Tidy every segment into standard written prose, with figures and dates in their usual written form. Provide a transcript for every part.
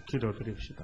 기도드립시다.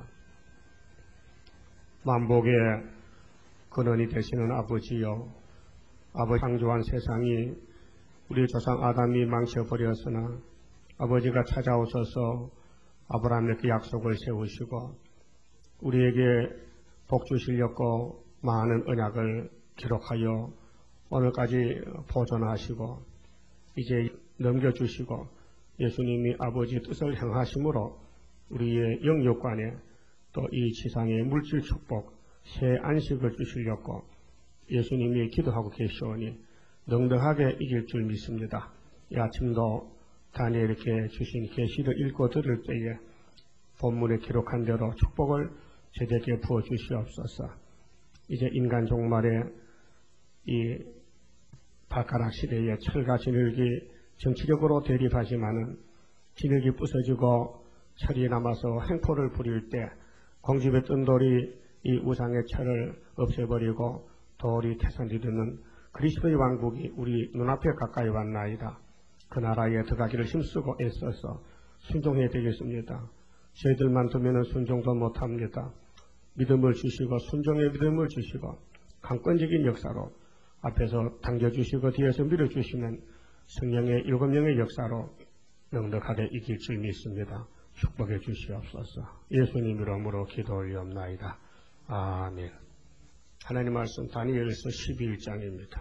만복의 근원이 되시는 아버지여, 아버지 창조한 세상이 우리 조상 아담이 망쳐버렸으나 아버지가 찾아오셔서 아브라함에게 약속을 세우시고 우리에게 복 주시려고 많은 언약을 기록하여 오늘까지 보존하시고 이제 넘겨주시고 예수님이 아버지 뜻을 행하심으로 우리의 영육간에 또 이 지상의 물질 축복, 새 안식을 주시려고 예수님이 기도하고 계시오니 넉넉하게 이길 줄 믿습니다. 이 아침도 다니엘에게 주신 계시를 읽고 들을 때에 본문에 기록한 대로 축복을 제대로 부어주시옵소서. 이제 인간 종말에 이 발가락 시대에 철과 진흙이 정치적으로 대립하지만은 진흙이 부서지고 철이 남아서 횡포를 부릴 때 공집에 뜬 돌이 이 우상의 철을 없애버리고 돌이 태산이르는 그리스도의 왕국이 우리 눈앞에 가까이 왔나이다. 그 나라에 들어가기를 힘쓰고 애써서 순종해야 되겠습니다. 저희들만 두면 순종도 못합니다. 믿음을 주시고 순종의 믿음을 주시고 강권적인 역사로 앞에서 당겨주시고 뒤에서 밀어주시는 성령의 7명의 역사로 넉넉하게 이길 줄 믿습니다. 축복해 주시옵소서. 예수님 이름으로 기도 올리옵나이다. 아멘. 하나님 말씀 다니엘서 11장입니다.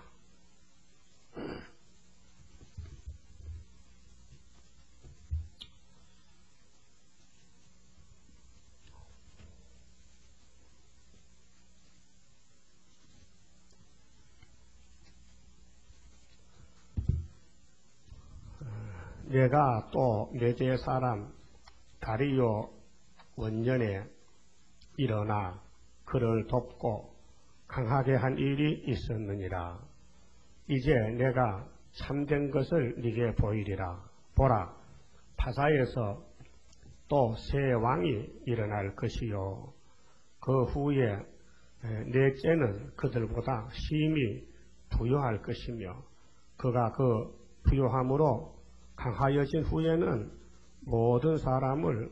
내가 또 메대 사람 다리오 원년에 일어나 그를 돕고 강하게 한 일이 있었느니라. 이제 내가 참된 것을 네게 보이리라. 보라, 파사에서 또 새 왕이 일어날 것이요. 그 후에 넷째는 그들보다 심히 부유할 것이며 그가 그 부유함으로 강하여진 후에는 모든 사람을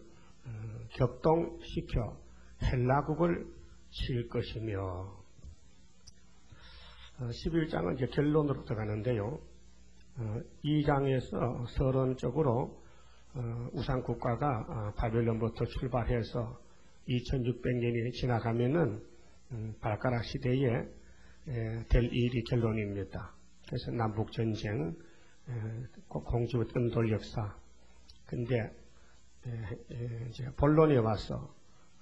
격동시켜 헬라국을 칠 것이며 11장은 이제 결론으로 들어가는데요. 2장에서 서론적으로 우상국가가 바벨론부터 출발해서 2600년이 지나가면은 발가락 시대에 될 일이 결론입니다. 그래서 남북전쟁, 공주의 뜬돌 역사. 근데 이제 본론에 와서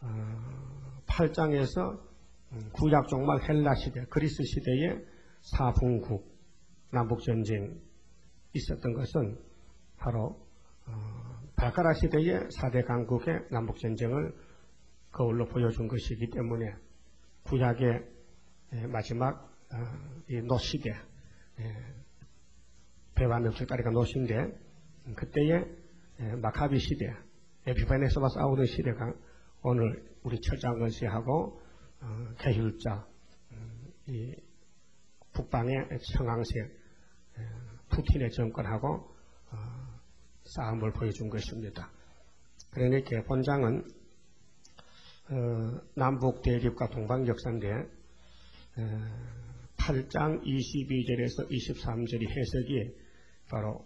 8장에서 구약 종말 헬라 시대, 그리스 시대의 사분국 남북전쟁 있었던 것은 바로 발가락 시대의 4대 강국의 남북전쟁을 거울로 보여준 것이기 때문에 구약의 마지막 이 노시대, 배와 멱살다리가 노시인데 그때의 마카비 시대, 에피파네스와 싸우던 시대가 오늘 우리 철장건세하고 개율자, 이 북방의 청황색, 푸틴의 정권하고 싸움을 보여준 것입니다. 그러니까 본장은 남북 대립과 동방 역사인데 8장 22절에서 23절이 해석이 바로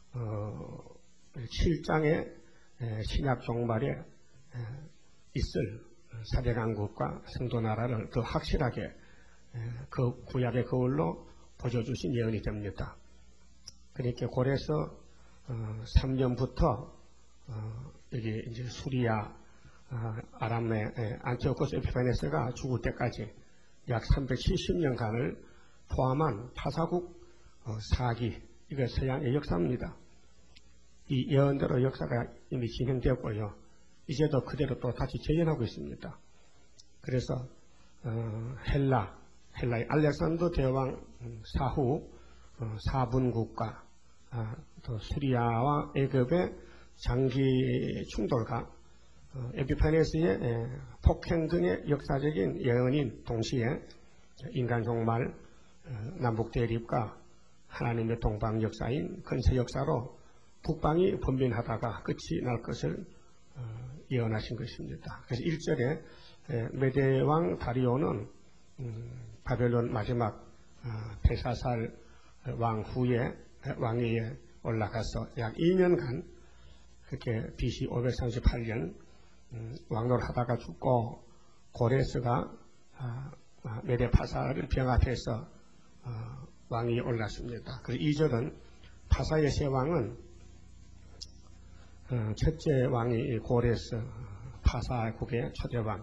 7장의 신약 종말에 있을 사대강국과 성도나라를 더 확실하게 그 구약의 거울로 보여주신 예언이 됩니다. 그러니까 고래서 3년부터 여기 이제 수리아 아람의 안티오코스 에피파네스가 죽을 때까지 약 370년간을 포함한 파사국 사기, 이거 서양의 역사입니다. 이 예언대로 역사가 이미 진행되었고요. 이제도 그대로 또 다시 재현하고 있습니다. 그래서 헬라의 알렉산더 대왕 사후 사분국가 또 수리아와 애굽의 장기 충돌과 에피파네스의 폭행 등의 역사적인 예언인 동시에 인간 종말, 남북 대립과 하나님의 동방 역사인 근세 역사로 북방이 번민하다가 끝이 날 것을 예언하신 것입니다. 그래서 1절에 메대 왕 다리오는 바벨론 마지막 벨사살 왕 후에 왕위에 올라가서 약 2년간 그렇게 BC 538년 왕노릇하다가 죽고 고레스가 메대 파사를 병합해서 왕위에 올랐습니다. 그리고 2절은 파사의 세 왕은 첫째 왕이 고레스 파사국의 초대왕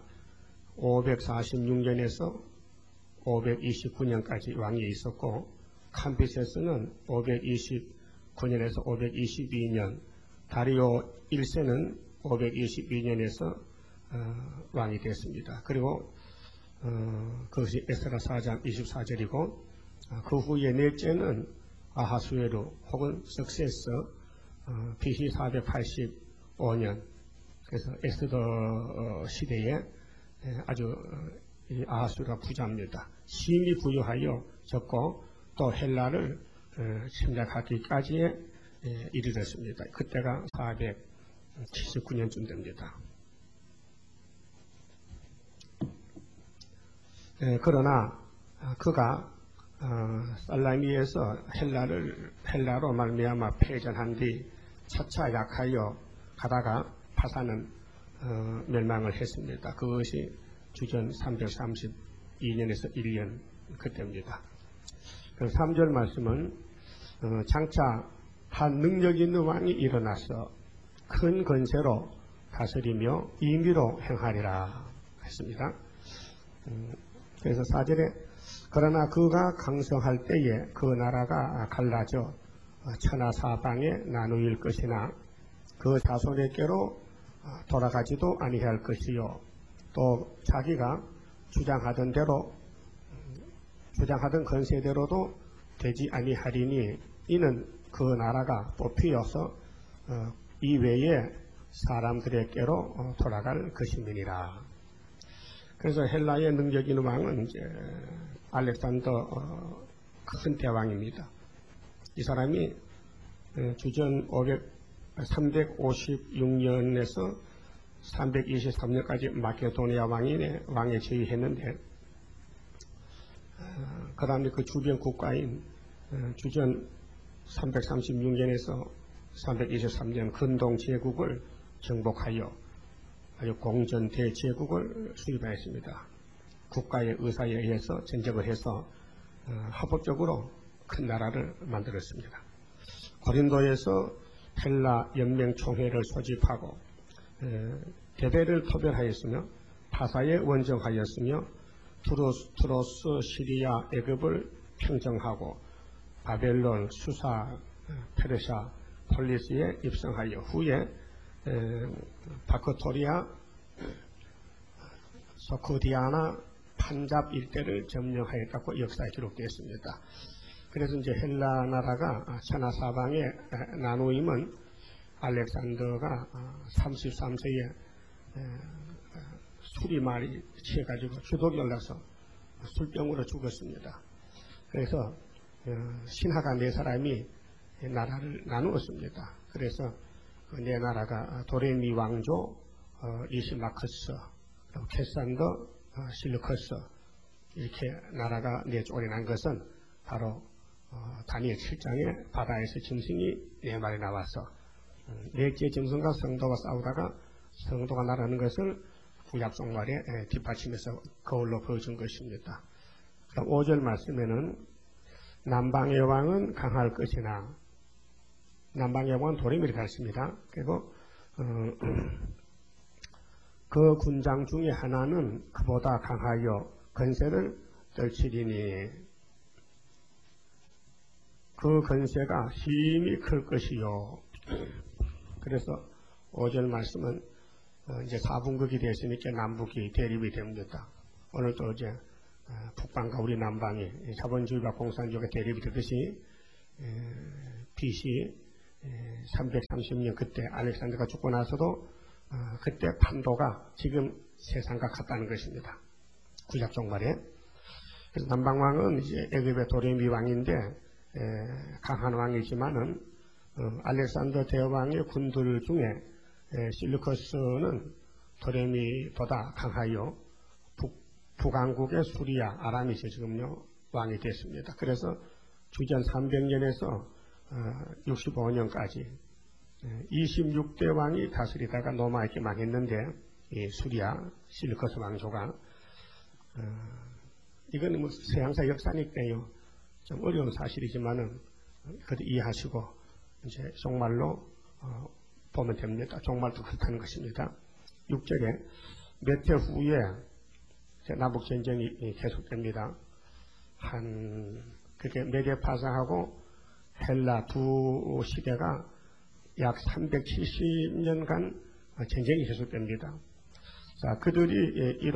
546년에서 529년까지 왕위에 있었고 캄비세스는 529년에서 522년 다리오 1세는 522년에서 왕이 됐습니다. 그리고 그것이 에스라 4장 24절이고 그 후에 넷째는 아하수에루 혹은 석세스 BC 485년 그래서 에스더 시대에 아주 아하수에루가 부자입니다. 심히 부유하여 졌고 또 헬라를 침략하기까지에 이르렀습니다. 그때가 479년쯤 됩니다. 그러나 그가 살라미에서 헬라로 말미암아 패전한 뒤 차차 약하여 가다가 파사는 멸망을 했습니다. 그것이 주전 332년에서 1년 그때입니다. 3절 말씀은 장차 한 능력 있는 왕이 일어나서 큰 권세로 다스리며 임의로 행하리라 했습니다. 그래서 4절에 그러나 그가 강성할 때에 그 나라가 갈라져 천하 사방에 나누일 것이나 그 자손에게로 돌아가지도 아니할 것이요 또 자기가 주장하던 건세대로도 되지 아니하리니 이는 그 나라가 뽑히어서 이외에 사람들에게로 돌아갈 것임이니라. 그래서 헬라의 능력 있는 왕은 이제 알렉산더 큰 대왕입니다. 이 사람이 주전 356년에서 323년까지 마케도니아 왕에 지휘했는데 그 다음에 그 주변 국가인 주전 336년에서 323년 근동 제국을 정복하여 아주 공전 대제국을 수립하였습니다. 국가의 의사에 의해서 전쟁을 해서 합법적으로 큰 나라를 만들었습니다. 고린도에서 헬라 연맹총회를 소집하고 대대를 토별하였으며 파사에 원정하였으며 투로스 시리아 애굽을 평정하고 바벨론 수사 페르시아 폴리스에 입성하여 후에 바크토리아 소코디아나 판잡 일대를 점령하였다고 역사에 기록되었습니다. 그래서 이제 헬라 나라가 천하 사방에 나누임은 알렉산더가 33세에 술이 많이 취해가지고 주독이 올라서 술병으로 죽었습니다. 그래서 신하가 네 사람이 나라를 나누었습니다. 그래서 네 나라가 도레미 왕조 리시마커스, 캐산더 실루커스 이렇게 나라가 네 쪽이 난 것은 바로 다니엘 7장에 바다에서 짐승이 네 마리 나와서 넷째 짐승과 성도가 싸우다가 성도가 나라는 것을 구약성말에 뒷받침해서 거울로 보여준 것입니다. 5절 말씀에는 남방의 왕은 강할 것이나 남방의 왕은 도레미를 가르칩니다. 그리고 그 군장 중에 하나는 그보다 강하여 건세를 떨치리니 그 건세가 힘이 클 것이요. 그래서 5절 말씀은 이제 4분극이 되었으니까 남북이 대립이 됩니다. 오늘도 이제 북방과 우리 남방이 자본주의와 공산주의가 대립이 되듯이 BC 330년 그때 알렉산더가 죽고 나서도 그때 판도가 지금 세상과 같다는 것입니다. 구약 종말에. 그래서 남방왕은 이제 애굽의 도레미 왕인데 강한 왕이지만은 알렉산더 대왕의 군들 중에 실루커스는 도레미보다 강하여 북왕국의 수리아 아람이 지금요 왕이 됐습니다. 그래서 주전 300년에서 65년까지 26대 왕이 다스리다가 노마에게 망했는데 이 수리아 실루커스 왕조가 이거는 뭐 서양사 역사니까요 좀 어려운 사실이지만은 그것도 이해하시고 이제 종말로 보면 됩니다. 종말도 그렇다는 것입니다. 6절에 몇 해 후에 남북 전쟁이 계속됩니다. 그렇게 메데 파사하고 헬라 두 시대가 약 370년간 전쟁이 계속됩니다. 자, 그들이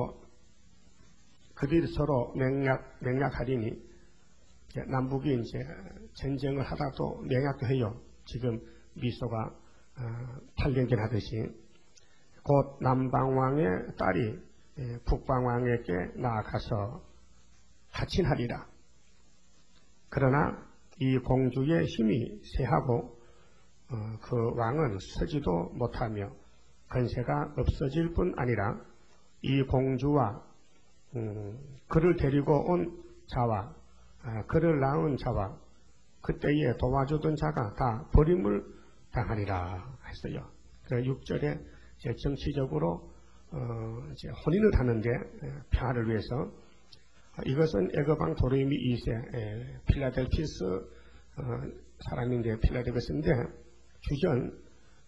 서로 맹약하리니 남북이 이제 전쟁을 하다도 맹약도 해요. 지금 미소가 8년전 하듯이 곧 남방왕의 딸이 북방왕에게 나아가서 하친하리라. 그러나 이 공주의 힘이 세하고 그 왕은 서지도 못하며 건세가 없어질 뿐 아니라 이 공주와 그를 데리고 온 자와 그를 낳은 자와 그때에 도와주던 자가 다 버림을 당하리라 했어요. 그 6절에 정치적으로 이제 혼인을 하는데 평화를 위해서 이것은 애거방 도레미 2세 필라델피스 사람인데 필라델피스인데 주전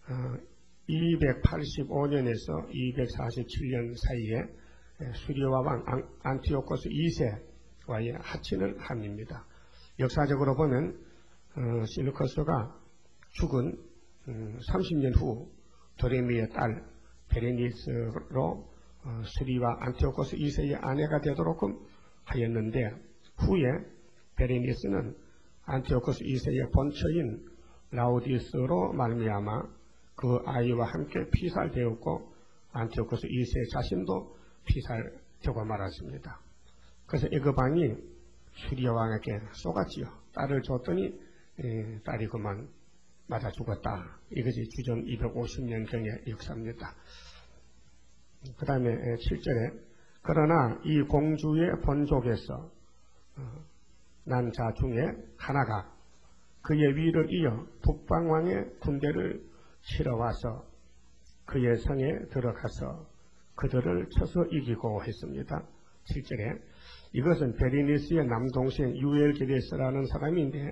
285년에서 247년 사이에 수리아 왕 안티오코스 2세와의 하친을 함입니다. 역사적으로 보면 실루커스가 죽은 30년 후 도레미의 딸 베레니스로 수리와 안티오코스 2세의 아내가 되도록 하였는데 후에 베레니스는 안티오코스 2세의 본처인 라우디스로 말미암아 그 아이와 함께 피살되었고 안티오코스 2세 자신도 피살되고 말았습니다. 그래서 애거방이 수리아 왕에게 쏘갔지요. 딸을 줬더니 딸이 그만 맞아 죽었다. 이것이 주전 250년경의 역사입니다. 그 다음에 7절에 그러나 이 공주의 본족에서 난 자 중에 하나가 그의 위를 이어 북방왕의 군대를 치러 와서 그의 성에 들어가서 그들을 쳐서 이기고 했습니다. 7절에 이것은 베리니스의 남동생 유엘게데스라는 사람인데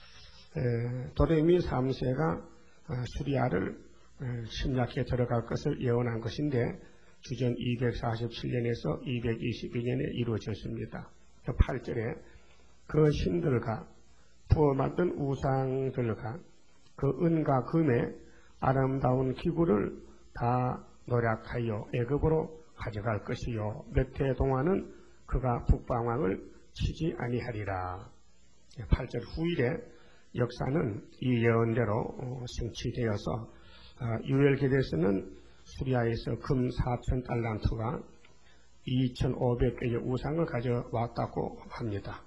도레미 3세가 수리아를 침략해 들어갈 것을 예언한 것인데 주전 247년에서 222년에 이루어졌습니다. 8절에 그 신들과 부어 만든 우상들과 그 은과 금의 아름다운 기구를 다 노략하여 애굽으로 가져갈 것이요 몇 해 동안은 그가 북방왕을 치지 아니하리라. 8절 후일에 역사는 이 예언대로 성취되어서 유엘게데스는 수리아에서 금 4,000달란트와 2,500개의 우상을 가져왔다고 합니다.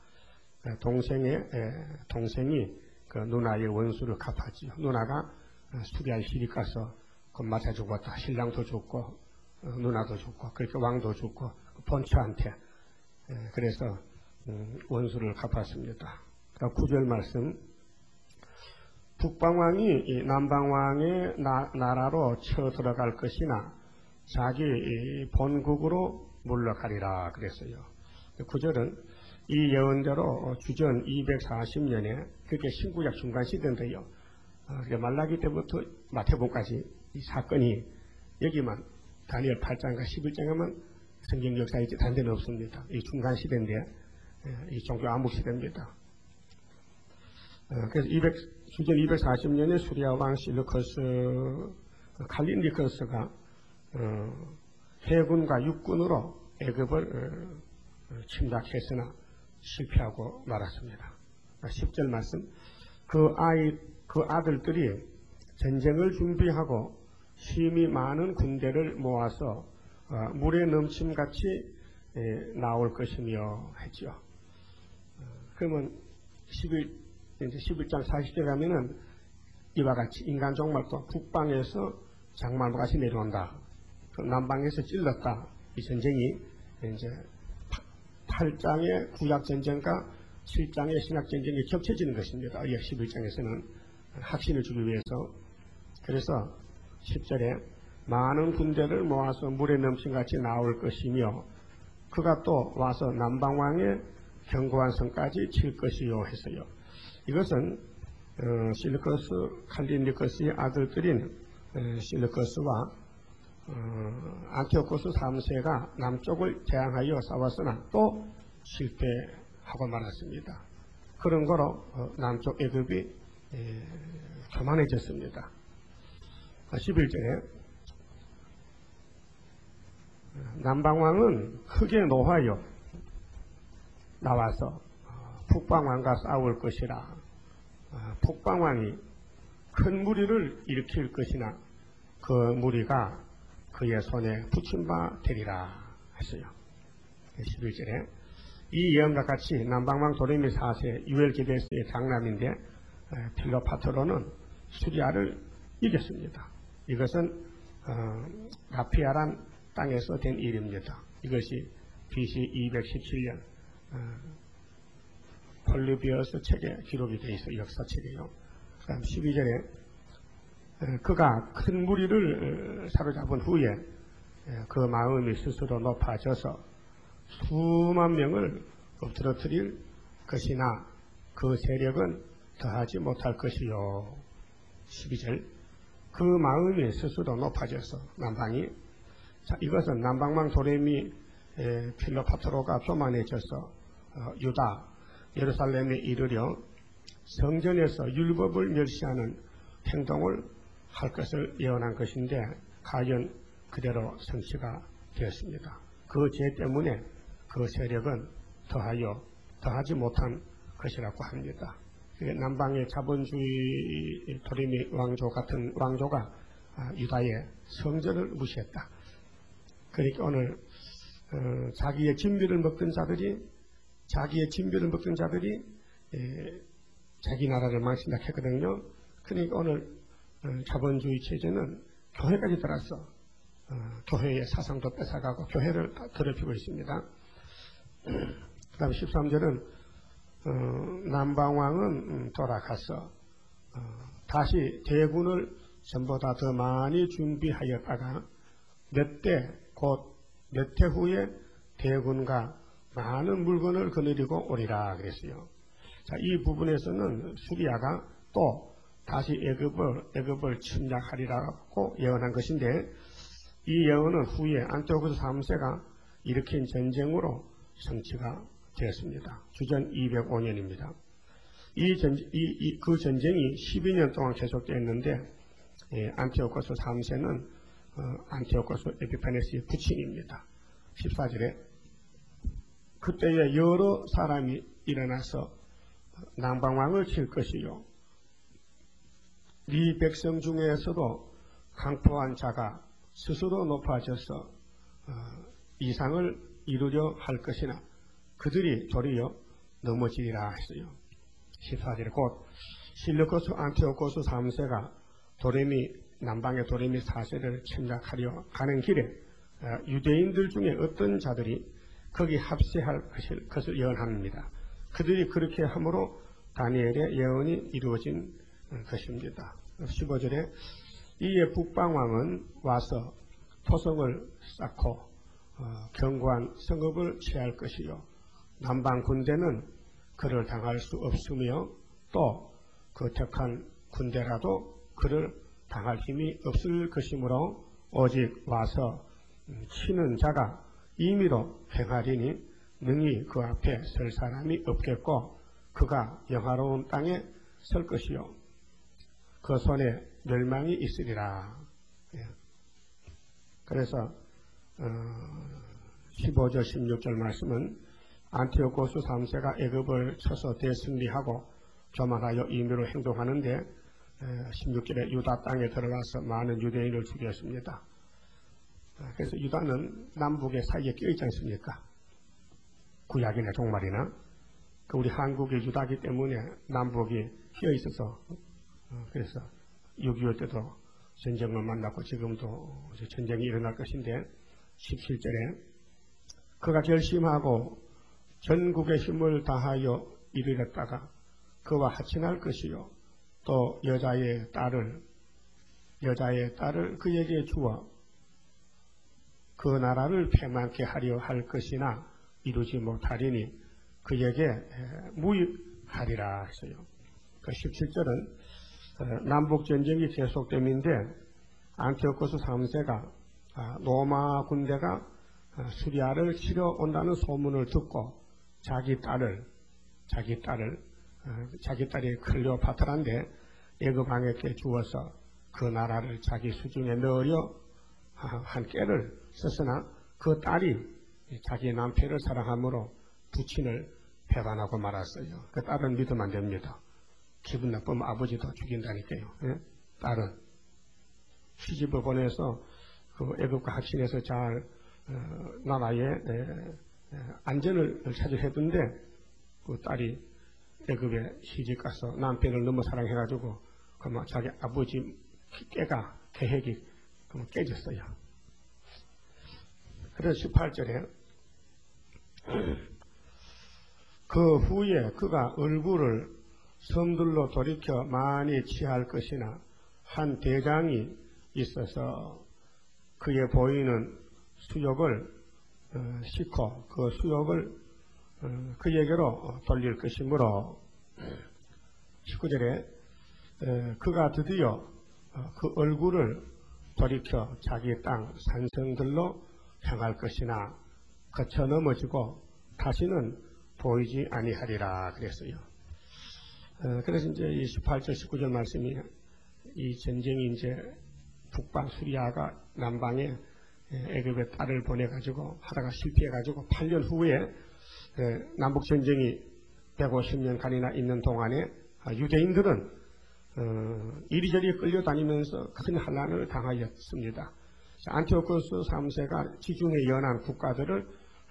동생이 그 누나의 원수를 갚았지요. 누나가 수리아에 시리 가서 맞아 죽었다. 신랑도 죽고 누나도 죽고 그렇게 왕도 죽고 본처한테 그래서 원수를 갚았습니다. 9절 말씀 북방왕이 남방왕의 나라로 쳐들어갈 것이나 자기 본국으로 물러가리라 그랬어요. 9절은 이 예언대로 주전 240년에 그게 신구약 중간 시대인데요. 말라기 때부터 마태복음까지 이 사건이 여기만 다니엘 8장과 11장에만 성경 역사에 다른 데는 없습니다. 이 중간 시대인데 이 종교 암흑 시대입니다. 그래서 주전 240년에 수리아 왕 실루커스 칼린리커스가 해군과 육군으로 애굽을 침략했으나 실패하고 말았습니다. 10절 말씀 그 아들들이 전쟁을 준비하고 힘이 많은 군대를 모아서 물에 넘침같이 나올 것이며 했지요. 그러면 11장 40절 가면은 이와 같이 인간 종말도 북방에서 장말과같이 내려온다. 그 남방에서 찔렀다. 이 전쟁이 이제 8장의 구약전쟁과 7장의 신약전쟁이 겹쳐지는 것입니다. 11장에서는 확신을 주기 위해서. 그래서 10절에 많은 군대를 모아서 물에 넘친같이 나올 것이며 그가 또 와서 남방왕의 견고한 성까지 칠 것이요 했어요. 이것은 실루커스 칼리니커스의 아들들인 실루커스와 안티오코스 3세가 남쪽을 대항하여 싸웠으나 또 실패하고 말았습니다. 그런 거로 남쪽 애굽이 교만해졌습니다. 11절에 남방왕은 크게 노하여 나와서 북방왕과 싸울 것이라. 북방왕이 큰 무리를 일으킬 것이나 그 무리가 그의 손에 붙임 바 되리라 했어요. 11절에 이 예언과 같이 남방왕 도레미 4세 유엘게데스의 장남인데 필로파트로는 수리아를 이겼습니다. 이것은 라피아란 땅에서 된 일입니다. 이것이 BC 217년 폴리비어스 책에 기록이 되어 있어 역사책이에요. 그다음 12절에 그가 큰 무리를 사로잡은 후에 그 마음이 스스로 높아져서 수만 명을 엎드러뜨릴 것이나 그 세력은 더하지 못할 것이요. 12절 그 마음이 스스로 높아져서 남방이 자, 이것은 남방왕 도레미 필로파트로가 교만해져서 유다 예루살렘에 이르려 성전에서 율법을 멸시하는 행동을 할 것을 예언한 것인데 과연 그대로 성취가 되었습니다. 그 죄 때문에 그 세력은 더하지 못한 것이라고 합니다. 남방의 자본주의 도레미 왕조 같은 왕조가 유다의 성전을 무시했다. 그러니까 오늘 자기의 진비를 먹던 자들이 자기 나라를 망신하게 했거든요. 그러니까 오늘 자본주의 체제는 교회까지 들어서 교회의 사상도 뺏어가고 교회를 더럽히고 있습니다. 그 다음 13절은 남방왕은 돌아가서 다시 대군을 전보다 더 많이 준비하였다가 몇 해 후에 대군과 많은 물건을 거느리고 오리라 그랬어요. 자, 이 부분에서는 수리아가 또 다시 애굽을 침략하리라고 예언한 것인데 이 예언은 후에 안티오코스 3세가 일으킨 전쟁으로 성취가 되었습니다. 주전 205년입니다. 그 전쟁이 12년 동안 계속되었는데 안티오코스 3세는 안티오코스 에피파네스의 부친입니다. 14절에 그때에 여러 사람이 일어나서 남방왕을 칠 것이요 네 백성 중에서도 강포한 자가 스스로 높아져서 이상을 이루려 할 것이나 그들이 도리어 넘어지리라 했어요. 14절에 곧 실루코스 안티오코스 3세가 남방의 도레미 4세를 침략하려 가는 길에 유대인들 중에 어떤 자들이 거기 합세할 것을 예언합니다. 그들이 그렇게 함으로 다니엘의 예언이 이루어진 것입니다. 15절에 이에 북방왕은 와서 토성을 쌓고 견고한 성읍을 취할 것이요 남방 군대는 그를 당할 수 없으며 또 그 택한 군대라도 그를 당할 힘이 없을 것이므로 오직 와서 치는 자가 임의로 행하리니 능히 그 앞에 설 사람이 없겠고 그가 영화로운 땅에 설 것이요 그 손에 멸망이 있으리라. 그래서 15절 16절 말씀은 안티오코스 3세가 애굽을 쳐서 대승리하고 교만하여 임의로 행동하는데 16절에 유다 땅에 들어가서 많은 유대인을 죽였습니다. 그래서 유다는 남북의 사이에 껴있지 않습니까? 구약이나 종말이나 우리 한국의 유다기 때문에 남북이 껴있어서 그래서 6.25 때도 전쟁을 만났고 지금도 전쟁이 일어날 것인데 17절에 그가 결심하고 전국의 힘을 다하여 이르렀다가 그와 하친할 것이요 또 여자의 딸을 그에게 주어 그 나라를 패망케 하려 할 것이나 이루지 못하리니 그에게 무익하리라 했어요. 그 17절은 남북전쟁이 계속됨인데 안티오코스 3세가 로마 군대가 수리아를 치러 온다는 소문을 듣고 자기 딸이 클레오파트라인데 애굽 왕에게 주어서 그 나라를 자기 수중에 넣으려 한 깨를 썼으나 그 딸이 자기 남편을 사랑함으로 부친을 배반하고 말았어요. 그 딸은 믿으면 안 됩니다. 기분 나쁘면 아버지도 죽인다니까요. 예? 딸은 시집을 보내서 그 애굽과 합신해서 잘 나라의 안전을 찾으려던데 그 딸이 애굽에 시집가서 남편을 너무 사랑해가지고 그만 자기 아버지 계획이 깨졌어요. 그래서 18절에 그 후에 그가 얼굴을 섬들로 돌이켜 많이 취할 것이나 한 대장이 있어서 그의 보이는 수욕을 싣고 그 수욕을 그에게로 돌릴 것이므로 19절에 그가 드디어 그 얼굴을 돌이켜 자기 땅 산성들로 향할 것이나 거쳐 넘어지고 다시는 보이지 아니하리라 그랬어요. 그래서 이제 이 18절 19절 말씀이 이 전쟁이 이제 북방 수리아가 남방에 애굽에 딸을 보내가지고 하다가 실패해가지고 8년 후에 남북 전쟁이 150년간이나 있는 동안에 유대인들은 이리저리 끌려다니면서 큰 환난을 당하였습니다. 안티오코스 3세가 지중해 연안 국가들을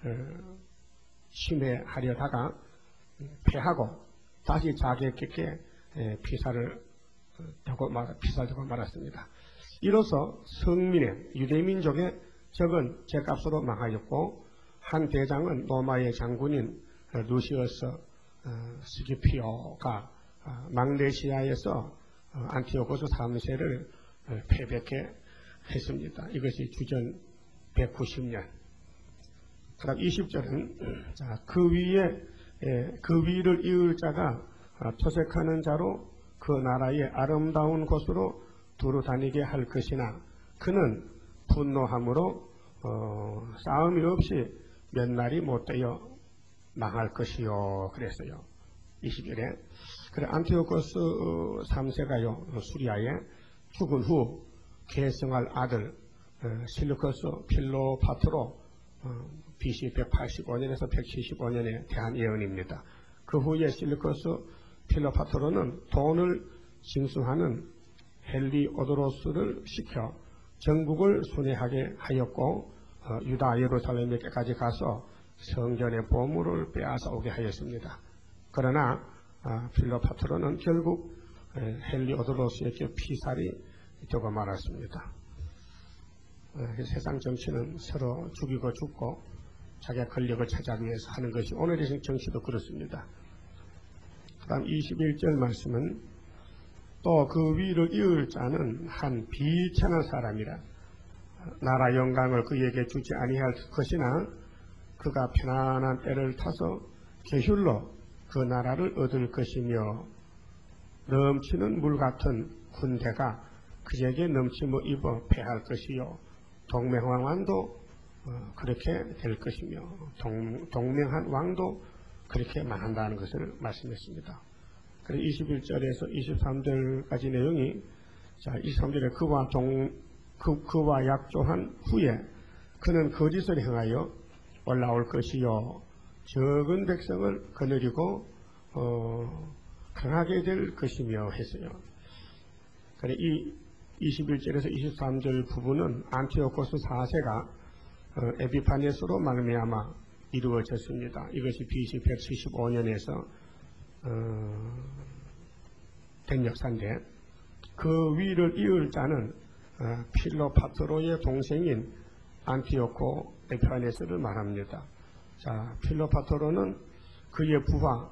침해하려다가 패하고 다시 자객에게 피살을 하고 말았습니다. 이로써 성민의 유대민족의 적은 제값으로 망하였고 한 대장은 로마의 장군인 루시어스 스기피오가 mag네시아에서 안티오코스 3세를 패백해 했습니다. 이것이 주전 190년. 그다음 20절은 그 위를 이을 자가 토색하는 자로 그 나라의 아름다운 곳으로 두루 다니게 할 것이나 그는 분노함으로 싸움이 없이 몇 날이 못되어 망할 것이요 그랬어요. 20절에 그래 안티오코스 3세가요 수리아에 죽은 후 계승할 아들 실루커스 필로파트로 BC 185년에서 175년에 대한 예언입니다. 그 후에 실루커스 필로파트로는 돈을 징수하는 헬리오도로스를 시켜 전국을 순회하게 하였고 유다 예루살렘에까지 가서 성전의 보물을 빼앗아 오게 하였습니다. 그러나 필로파트로는 결국 헬리오도로스에게 피살이 되고 말았습니다. 세상 정치는 서로 죽이고 죽고 자기의 권력을 차지하기 위해서 하는 것이 오늘의 정치도 그렇습니다. 그 다음 21절 말씀은 또 그 위를 이을 자는 한 비천한 사람이라 나라 영광을 그에게 주지 아니할 것이나 그가 편안한 때를 타서 계율로 그 나라를 얻을 것이며 넘치는 물 같은 군대가 그에게 넘침을 입어 패할 것이요 동맹한 왕도 그렇게 될 것이며 동맹한 왕도 그렇게 망한다는 것을 말씀했습니다. 그래서 21절에서 23절까지 내용이 23절에 그와 약조한 후에 그는 거짓을 행하여 올라올 것이요 적은 백성을 거느리고 강하게 될 것이며 했어요. 그래 이 21절에서 23절 부분은 안티오코스 4세가 에피파네스로 말미암아 이루어졌습니다. 이것이 BC 175년에서 된 역사인데 그 위를 이을 자는 필로파트로의 동생인 안티오코 에피파네스를 말합니다. 자, 필로파트로는 그의 부하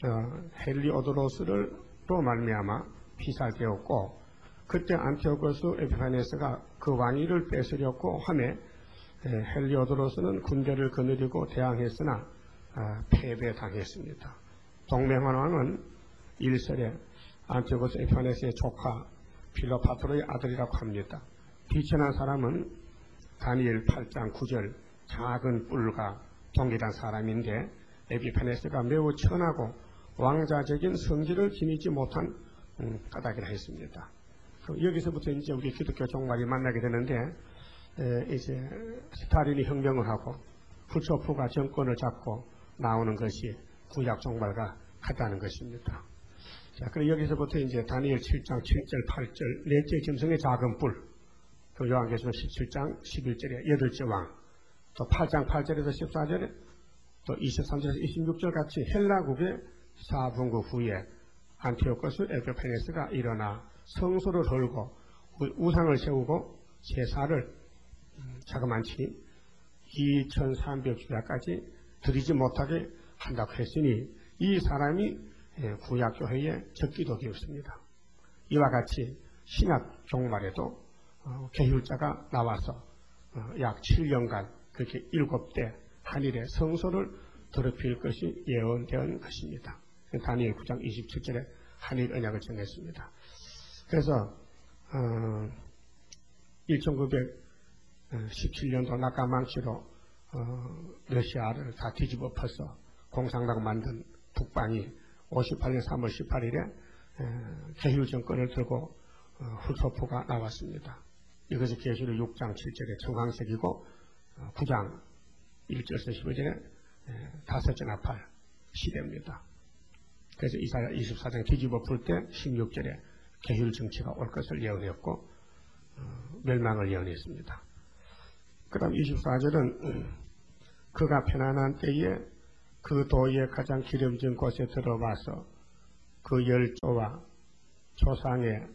헬리오도로스로 말미암아 피살되었고, 그때 안티오코스 에피파네스가 그 왕위를 뺏으려고 하매 헬리오도로스는 군대를 거느리고 대항했으나 패배당했습니다. 동맹한 왕은 일설에 안티오코스 에피파네스의 조카 필로파트로의 아들이라고 합니다. 비천한 사람은 다니엘 8장 9절 작은 뿔과 동일한 사람인데, 에피파네스가 매우 천하고 왕자적인 성질을 지니지 못한 까닭이라 했습니다. 여기서부터 이제 우리 기독교 종말이 만나게 되는데, 이제 스탈린이 혁명을 하고 후초프가 정권을 잡고 나오는 것이 구약 종말과 같다는 것입니다. 자, 그럼 여기서부터 이제 다니엘 7장 7절 8절 넷째 짐승의 작은 뿔, 또 요한계시록 17장 11절에 여덟째 왕, 또 8장 8절에서 14절에 또 23절에서 26절 같이 헬라국의 4분국 후에 안티오코스 에피파네스가 일어나 성소를 헐고 우상을 세우고 제사를 자그만치 2300주야까지 드리지 못하게 한다고 했으니, 이 사람이 구약교회에 적기도 되었습니다. 이와 같이 신약 종말에도 계율자가 나와서 약 7년간 그렇게 7대 한일의 성소를 더럽힐 것이 예언된 것입니다. 다니엘 9장 27절에 한일 언약을 정했습니다. 그래서 1917년도 낙가망치로 러시아를 다 뒤집어 엎어서 공산당 만든 북방이 58년 3월 18일에 계율 정권을 들고 후초프가 나왔습니다. 이것이 계시록 6장 7절의 청황색이고 9장 1절에서 15절에 다섯째 나팔 시대입니다. 그래서 이사야 24장 뒤집어 풀 때 16절에 계율 정치가 올 것을 예언했고 멸망을 예언했습니다. 그 다음 24절은 그가 편안한 때에 그 도의 가장 기름진 곳에 들어와서 그 열조와 조상의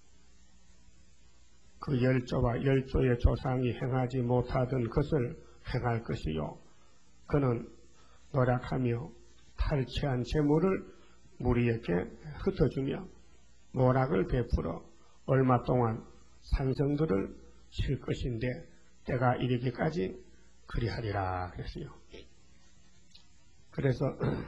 그 열조의 조상이 행하지 못하던 것을 행할 것이요, 그는 노력하며 탈취한 재물을 무리에게 흩어주며 모락을 베풀어 얼마 동안 산성들을 칠 것인데 때가 이르기까지 그리하리라 그랬어요. 그래서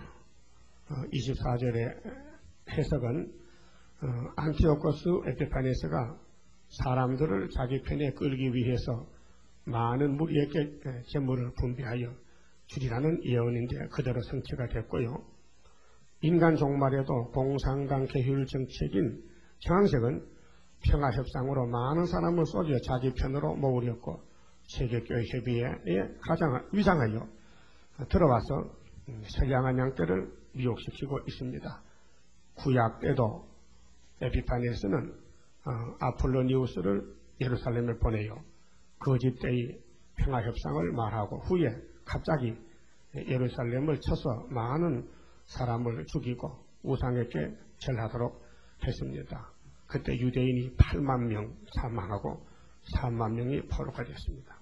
24절의 해석은 안티오코스 에피파네스가 사람들을 자기 편에 끌기 위해서 많은 무리에게 재물을 분배하여 주리라는 예언인데 그대로 성취가 됐고요. 인간 종말에도 공산당 계율 정책인 청황색은 평화협상으로 많은 사람을 쏘여 자기 편으로 모으렸고 세계교회 협의회에 가장 위장하여 들어와서 선량한 양떼를 미혹시키고 있습니다. 구약 때도 에피파네스는 아폴로니우스를 예루살렘에 보내요. 거짓 때의 평화협상을 말하고 후에 갑자기 예루살렘을 쳐서 많은 사람을 죽이고 우상에게 절하도록 했습니다. 그때 유대인이 8만 명 사망하고 3만 명이 포로가 됐습니다.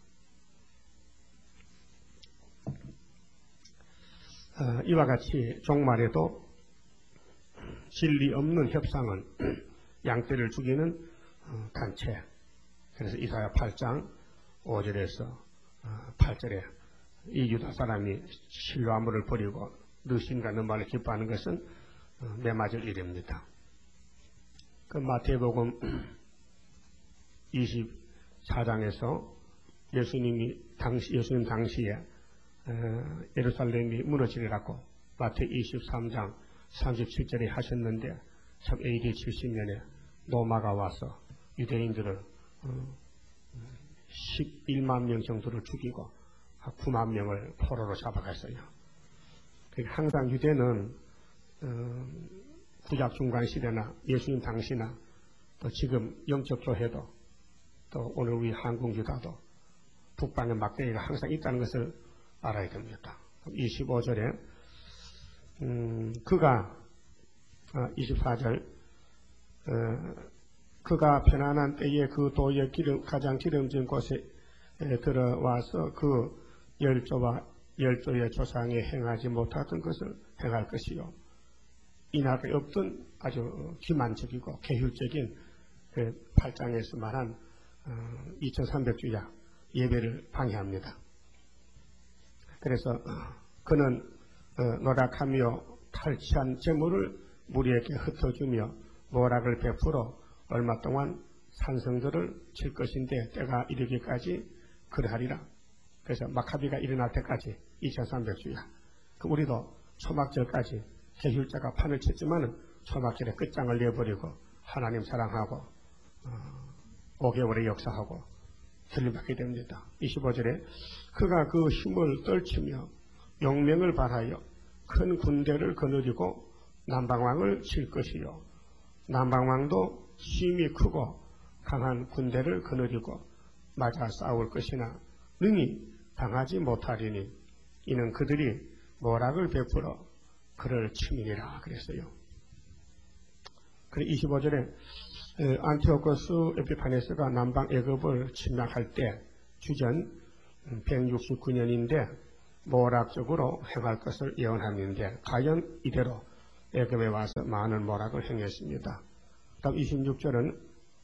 이와 같이 종말에도 진리 없는 협상은 양떼를 죽이는 단체. 그래서 이사야 8장 5절에서 8절에 이 유다 사람이 실로아물을 버리고 너 신과 너 말을 기뻐하는 것은 매맞을 일입니다. 그 마태복음 24장에서 예수님 당시에 예루살렘이 무너지리라고 마태 23장 37절에 하셨는데 참 AD 70년에 로마가 와서 유대인들을 11만 명 정도를 죽이고 9만 명을 포로로 잡아갔어요. 항상 유대는 구약 중간 시대나 예수님 당시나 또 지금 영적 교회도 또 오늘 우리 한국 유다도 북방의 막대기가 항상 있다는 것을 알아야 됩니다. 25절에 그가 24절 그가 편안한 때에 그 도의 가장 기름진 곳에 들어와서 그 열조의 조상이 행하지 못하던 것을 행할 것이요. 이날에 없던 아주 기만적이고 계율적인 그 8장에서 말한 2300주야 예배를 방해합니다. 그래서 그는 노력하며 탈취한 재물을 무리에게 흩어주며 모락을 베풀어 얼마 동안 산성들을 칠 것인데 때가 이르기까지 그러하리라. 그래서 마카비가 일어날 때까지 2300주야. 우리도 초막절까지 계율자가 판을 쳤지만 초막절에 끝장을 내버리고 하나님 사랑하고 5개월의 역사하고 들림받게 됩니다. 25절에 그가 그 힘을 떨치며 용명을 발하여 큰 군대를 거느리고 남방왕을 칠 것이요. 남방왕도 힘이 크고 강한 군대를 거느리고 맞아 싸울 것이나 능히 당하지 못하리니 이는 그들이 모락을 베풀어 그를 치미니라 그랬어요. 그래 25절에 안티오코스 에피파네스가 남방 애굽을 침략할 때 주전 169년인데 모락적으로 행할 것을 예언하는데 과연 이대로 애굽에 와서 많은 모락을 행했습니다. 다음 26절은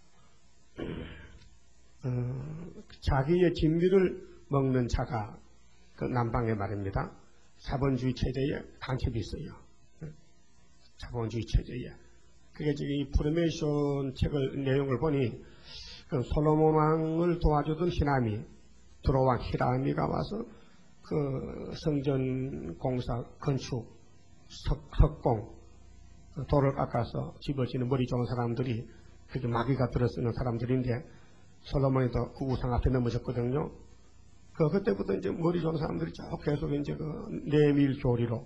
자기의 진미를 먹는 자가 그 남방의 말입니다. 자본주의 체제에 간첩이 있어요. 자본주의 체제에. 그게 지금 이 프로메이션 책을 내용을 보니 그 솔로몬 왕을 도와주던 히람이 두로왕 히람이가 와서 그 성전 공사 건축 석공 돌을 깎아서 집어지는 머리 좋은 사람들이 그게 마귀가 들어쓰는 사람들인데 솔로몬이도 그 우상 앞에 넘어졌거든요. 그때부터 이제 머리 좋은 사람들이 쭉 계속 이제 그 내밀 교리로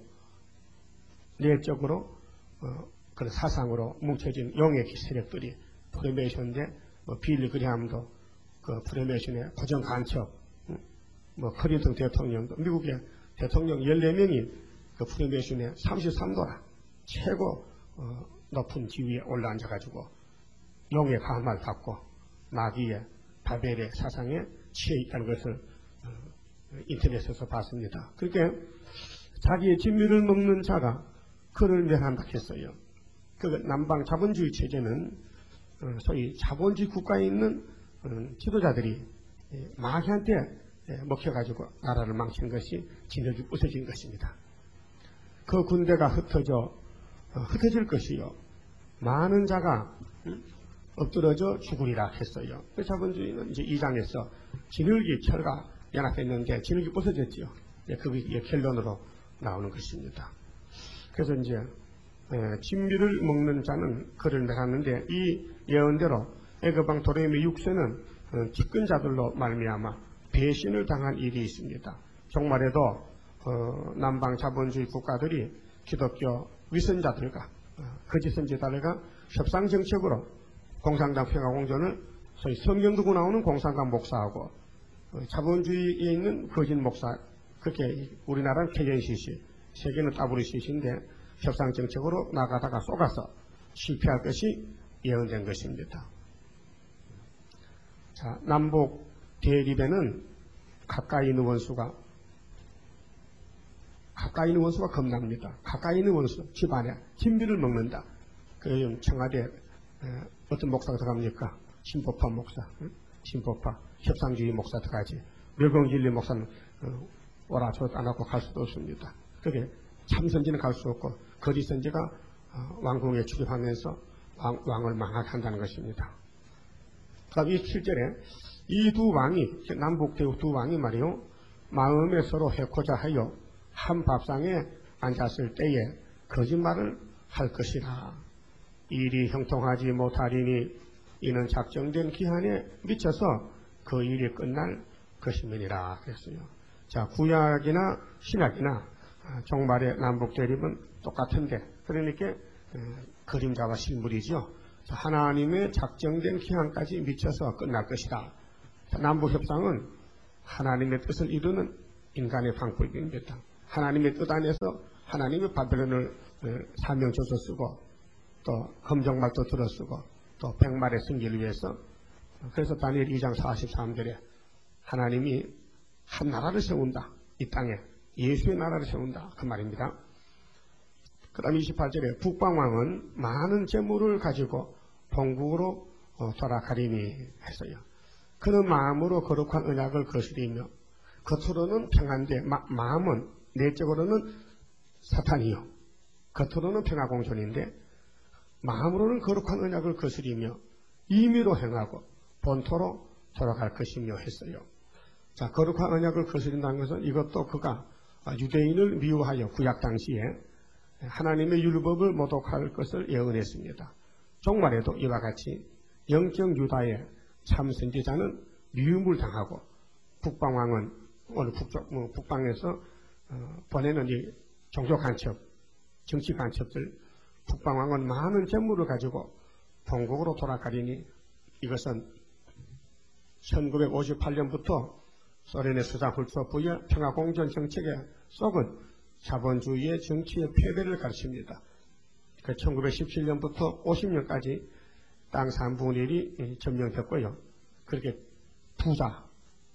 내적으로 그런 사상으로 뭉쳐진 용의 세력들이 프리메이션인데 빌리 그레함도 그 프리메이션의 고정 간첩, 클린턴 대통령도 미국의 대통령 14명이 그 프리메이션의 33도라 최고 높은 지위에 올라앉아가지고 용의 감화를 받고 마귀의 바벨의 사상에 취해 있다는 것을 인터넷에서 봤습니다. 그러니까 자기의 진미를 먹는 자가 그를 멸한다 했어요. 그 남방 자본주의 체제는 소위 자본주의 국가에 있는 지도자들이 마귀한테 먹혀가지고 나라를 망친 것이 진흙이 부서진 것입니다. 그 군대가 흩어질 것이요. 많은 자가 엎드러져 죽으리라 했어요. 그 자본주의는 이제 2장에서 진흙이 철과 연합했는데 진흙이 부서졌죠. 그게 결론으로 나오는 것입니다. 그래서 이제 진미를 먹는 자는 그를 멸하는데 이 예언대로 애굽왕 도레미 6세는 집권자들로 말미암아 배신을 당한 일이 있습니다. 종말에도 남방 자본주의 국가들이 기독교 위선자들과 거짓 선지자들과 협상 정책으로 공산당 평화공존을 소위 성경 두고 나오는 공산당 목사하고 자본주의에 있는 거짓 목사 그렇게 우리나라는 KNCC 세계는 WCC인데 협상 정책으로 나가다가 쏘가서 실패할 것이 예언된 것입니다. 자, 남북 대립에는 가까이 있는 원수가 겁납니다. 가까이 있는 원수 집안에 진미를 먹는다. 그 청와대 어떤 목사가 들어갑니까? 신법파 목사, 신법파 협상주의 목사 들어가지. 멸공진리 목사는 오라 저도 안 하고 갈 수도 없습니다. 그게 참선지는 갈 수 없고 거짓선지가 왕궁에 출입하면서 왕을 망하게 한다는 것입니다. 그다음 27절에 이 두 왕이 남북 대우 두 왕이 말이요 마음에 서로 해코자 하여 한 밥상에 앉았을 때에 거짓말을 할 것이라. 일이 형통하지 못하리니 이는 작정된 기한에 미쳐서 그 일이 끝날 것임이니라 그랬어요. 자, 구약이나 신약이나 종말의 남북 대립은 똑같은데 그러니까 그림자와 실물이죠. 하나님의 작정된 기한까지 미쳐서 끝날 것이다. 남북 협상은 하나님의 뜻을 이루는 인간의 방법입니다. 하나님의 뜻 안에서 하나님의 바벨론을 사명줘서 쓰고 또 검정말도 들어 쓰고 또 백말의 승리를 위해서. 그래서 다니엘 2장 43절에 하나님이 한 나라를 세운다. 이 땅에 예수의 나라를 세운다. 그 말입니다. 그 다음 28절에 북방왕은 많은 재물을 가지고 본국으로 돌아가리니 했어요. 그는 마음으로 거룩한 언약을 거스리며 겉으로는 평안데 마음은 내적으로는 사탄이요. 겉으로는 평화공존인데 마음으로는 거룩한 언약을 거스리며 임의로 행하고 본토로 돌아갈 것이며 했어요. 자, 거룩한 언약을 거스린다는 것은 이것도 그가 유대인을 미워하여 구약 당시에 하나님의 율법을 모독할 것을 예언했습니다. 종말에도 이와 같이 영적 유다의 참 선지자는 미움을 당하고 북방왕은 오늘 북방에서 보내는 이 종교 간첩, 정치 간첩들, 북방왕은 많은 재물을 가지고 본국으로 돌아가리니 이것은 1958년부터 소련의 수장 훌초프의 평화공존 정책에 썩은 자본주의의 정치의 패배를 가르칩니다. 1917년부터 50년까지 땅 3분의 1이 점령됐고요. 그렇게 부자,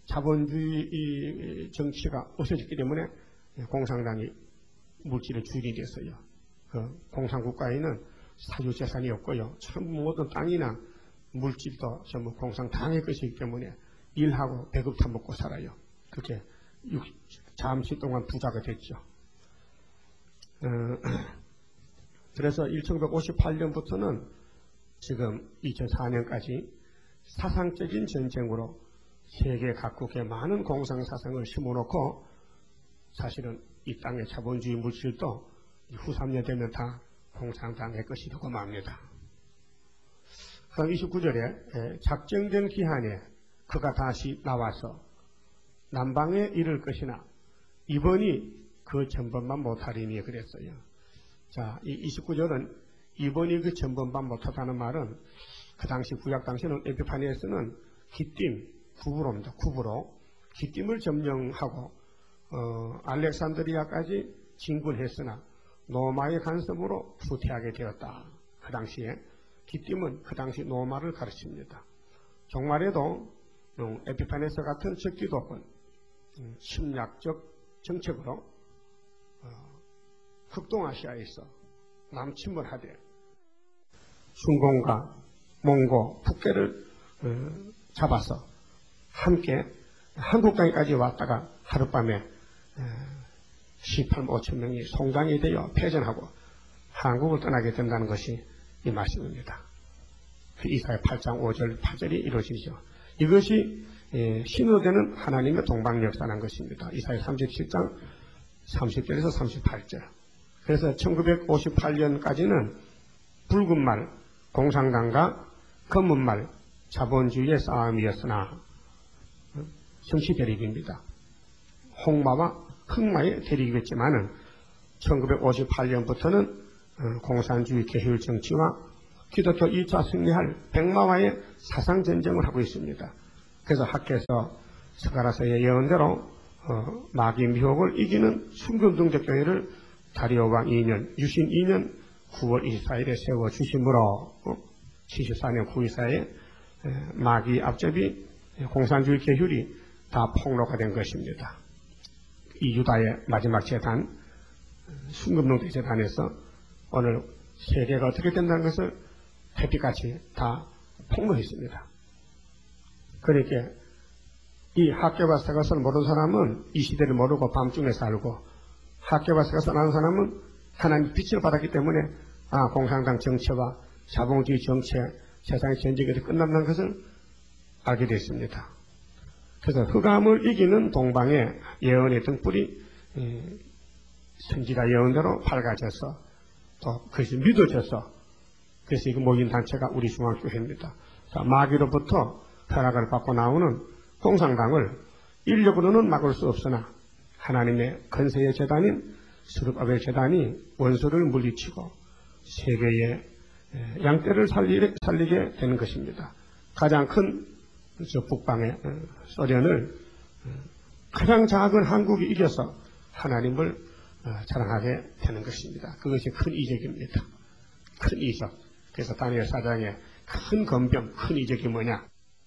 자본주의 정치가 없어졌기 때문에 공산당이 물질의 주인이 됐어요. 그 공산국가에는 사유재산이 없고요. 전부 모든 땅이나 물질도 전부 공산당의 것이기 때문에 일하고 배급 타먹고 살아요. 그렇게 잠시 동안 부자가 됐죠. 그래서 1958년부터는 지금 2004년까지 사상적인 전쟁으로 세계 각국에 많은 공상사상을 심어놓고 사실은 이 땅의 자본주의 물질도 후 3년 되면 다 공산당의 것이 되고 맙니다. 그럼 29절에 작정된 기한에 그가 다시 나와서 남방에 이를 것이나 이번이 그 전번만 못하리니 그랬어요. 자, 이 29절은 이번이 그 전번만 못하다는 말은 그 당시 구약 당시는 에피파니에서는 기띔, 구부로입니다. 구부로 기띔을 점령하고 알렉산드리아까지 진군했으나 로마의 간섭으로 후퇴하게 되었다. 그 당시에 기띔은 그 당시 로마를 가르칩니다. 종말에도 에피파네스 같은 적기도권 침략적 정책으로 북동아시아에서 남침을하되 중공과 몽고, 북괴를 잡아서 함께 한국 땅에까지 왔다가 하룻밤에 18만 5천 명이 송장이 되어 패전하고 한국을 떠나게 된다는 것이 이 말씀입니다. 이사야 8장 5절 8절이 이루어지죠. 이것이 신호되는 하나님의 동방 역사라는 것입니다. 이사야 37장 30절에서 38절. 그래서 1958년까지는 붉은 말, 공산당과 검은 말, 자본주의의 싸움이었으나 정치 대립입니다. 홍마와 흑마의 대립이었지만은 1958년부터는 공산주의 계율 정치와 기독교 2차 승리할 백마와의 사상 전쟁을 하고 있습니다. 그래서 학계에서 스가라서의 예언대로 마귀 미혹을 이기는 순금동적 교회를 다리오 왕 2년, 유신 2년 9월 24일에 세워주심으로 74년 9.24에 마귀 앞접이 공산주의 계율이 다 폭로가 된 것입니다. 이 유다의 마지막 재단, 순금동대 재단에서 오늘 세계가 어떻게 된다는 것을 햇빛같이 다 폭로했습니다. 그러니까 이 학계와 세것을 모르는 사람은 이 시대를 모르고 밤중에 살고 학계와 세것을 아는 사람은 하나님의 빛을 받았기 때문에 공산당 정체와 자본주의 정체, 세상의 전쟁이 끝난다는 것을 알게 됐습니다. 그래서 흑암을 이기는 동방의 예언의 등불이 선지자 예언대로 밝아져서 또 그것이 믿어져서 그래서 이 모인 단체가 우리 중앙교회입니다. 자, 마귀로부터 허락을 받고 나오는 공산당을 인력으로는 막을 수 없으나 하나님의 건세의 재단인 스룹아벨 재단이 원수를 물리치고 세계의 양떼를 살리게 되는 것입니다. 가장 큰 북방의 소련을 가장 작은 한국이 이겨서 하나님을 자랑하게 되는 것입니다. 그것이 큰 이적입니다. 큰 이적. 그래서 다니엘 4장에 큰 건병, 큰 이적이 뭐냐?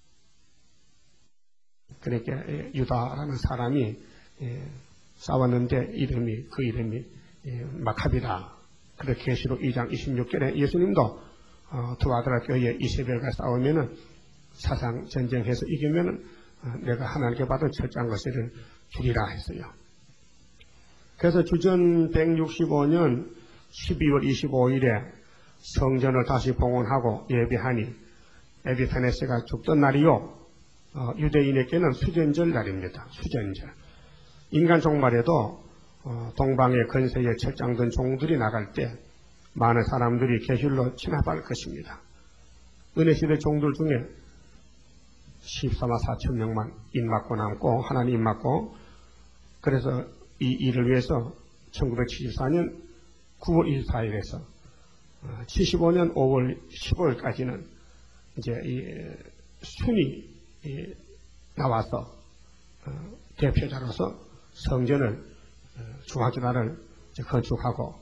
그러니까 유다라는 사람이 싸웠는데 그 이름이 마카비다. 그렇게 계시록 2장 26절에 예수님도 두 아들아 교회 이세벨과 싸우면은 사상 전쟁해서 이기면은 내가 하나님께 받은 철저한 것을 주리라 했어요. 그래서 주전 165년 12월 25일에 성전을 다시 봉헌하고 예배하니 에비파네스가 죽던 날이요. 유대인에게는 수전절 날입니다. 수전절. 인간 종말에도 동방의 건세에 철장든 종들이 나갈 때 많은 사람들이 계실로 진압할 것입니다. 은혜시대 종들 중에 14만 4천 명만 입맞고 남고 하나님 입맞고 그래서 이 일을 위해서 1974년 9월 24일에서 75년 5월 15일까지는 이제 이 순이 나와서 대표자로서 성전을 중화기단을 건축하고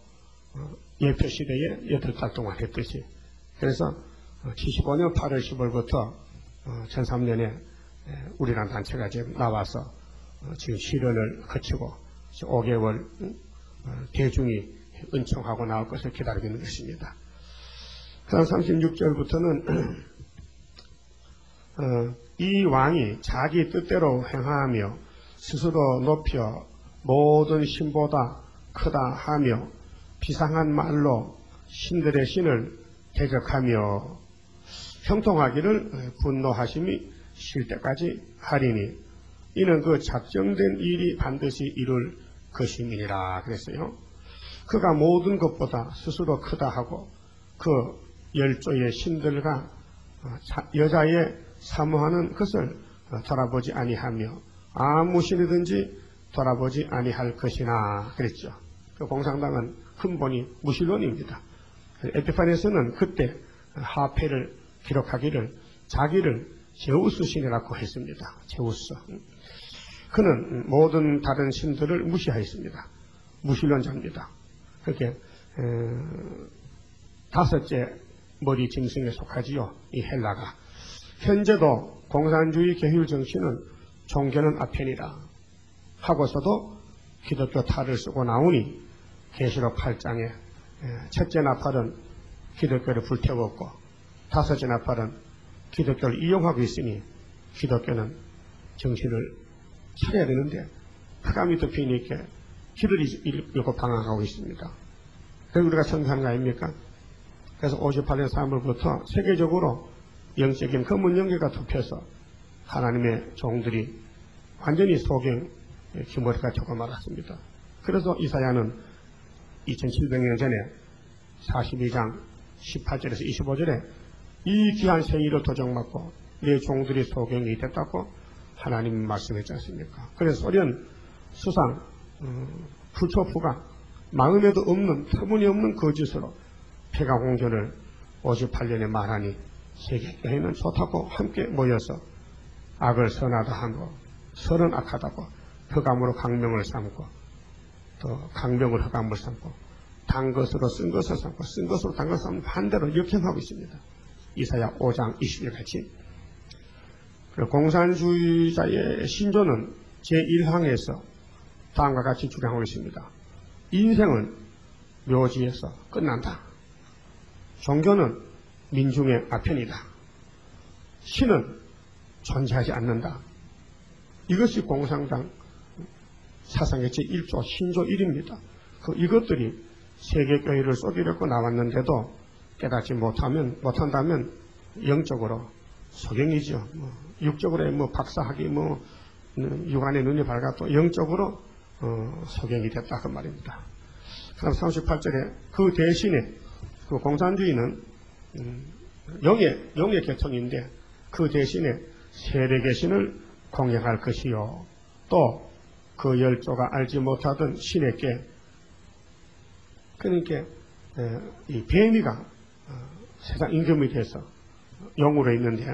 예표시대에 8달 동안 했듯이 그래서 75년 8월 10일부터 2003년에 우리라는 단체가 지금 나와서 지금 실현을 거치고 5개월 대중이 은총하고 나올 것을 기다리고 있는 것입니다. 그다음 36절부터는 이 왕이 자기 뜻대로 행하며 스스로 높여 모든 신보다 크다 하며 비상한 말로 신들의 신을 대적하며 형통하기를 분노하심이 쉴 때까지 하리니 이는 그 작정된 일이 반드시 이룰 것임이니라 그랬어요. 그가 모든 것보다 스스로 크다 하고 그 열조의 신들과 여자의 사모하는 것을 돌아보지 아니하며 아무 신이든지 돌아보지 아니할 것이나 그랬죠. 그 공산당은 근본이 무신론입니다. 에피파네스는 그때 하패를 기록하기를 자기를 제우스 신이라고 했습니다. 제우스. 그는 모든 다른 신들을 무시하였습니다. 무신론자입니다. 그렇게 다섯째 머리 짐승에 속하지요. 이 헬라가. 현재도 공산주의 계율 정신은 종교는 아편이라 하고서도 기독교 탈을 쓰고 나오니 계시록 8장에 첫째 나팔은 기독교를 불태웠고 다섯째 나팔은 기독교를 이용하고 있으니 기독교는 정신을 차려야 되는데 흑암이 덮이니까 길을 잃고 방황하고 있습니다. 그래서 우리가 선교하는 거 아닙니까? 그래서 58년 3월부터 세계적으로 영적인 검은 연기가 덮여서 하나님의 종들이 완전히 소경 기머리가 되고 말았습니다. 그래서 이사야는 2700년 전에 42장 18절에서 25절에 이 귀한 생일을 도적맞고 내 종들이 소경이 됐다고 하나님 말씀했지 않습니까? 그래서 소련 수상 풀초프가 마음에도 없는 터무니없는 거짓으로 폐가공전을 58년에 말하니 세계교회는 좋다고 함께 모여서 악을 선하다 하고 선은 악하다고 흑암으로 강명을 삼고 또 강명을 흑암을 삼고 단 것으로 쓴 것을 삼고 쓴 것으로 단 것을 삼고 반대로 역행하고 있습니다. 이사야 5장 20절 같이. 공산주의자의 신조는 제1항에서 다음과 같이 주장하고 있습니다. 인생은 묘지에서 끝난다. 종교는 민중의 아편이다. 신은 존재하지 않는다. 이것이 공산당 사상의 제1조 신조 1입니다. 이것들이 세계교회를 쏘기려고 나왔는데도 깨닫지 못한다면 영적으로 소경이죠. 육적으로 박사학위 육안의 눈이 밝아도 영적으로 소경이 됐다 그 말입니다. 그다음 38절에 그 대신에 그 공산주의는 영의 계통인데 그 대신에 세력의 신을 공경할 것이요. 또 그 열조가 알지 못하던 신에게 그러니까 이 뱀이가 세상 임금이 돼서 영으로 있는데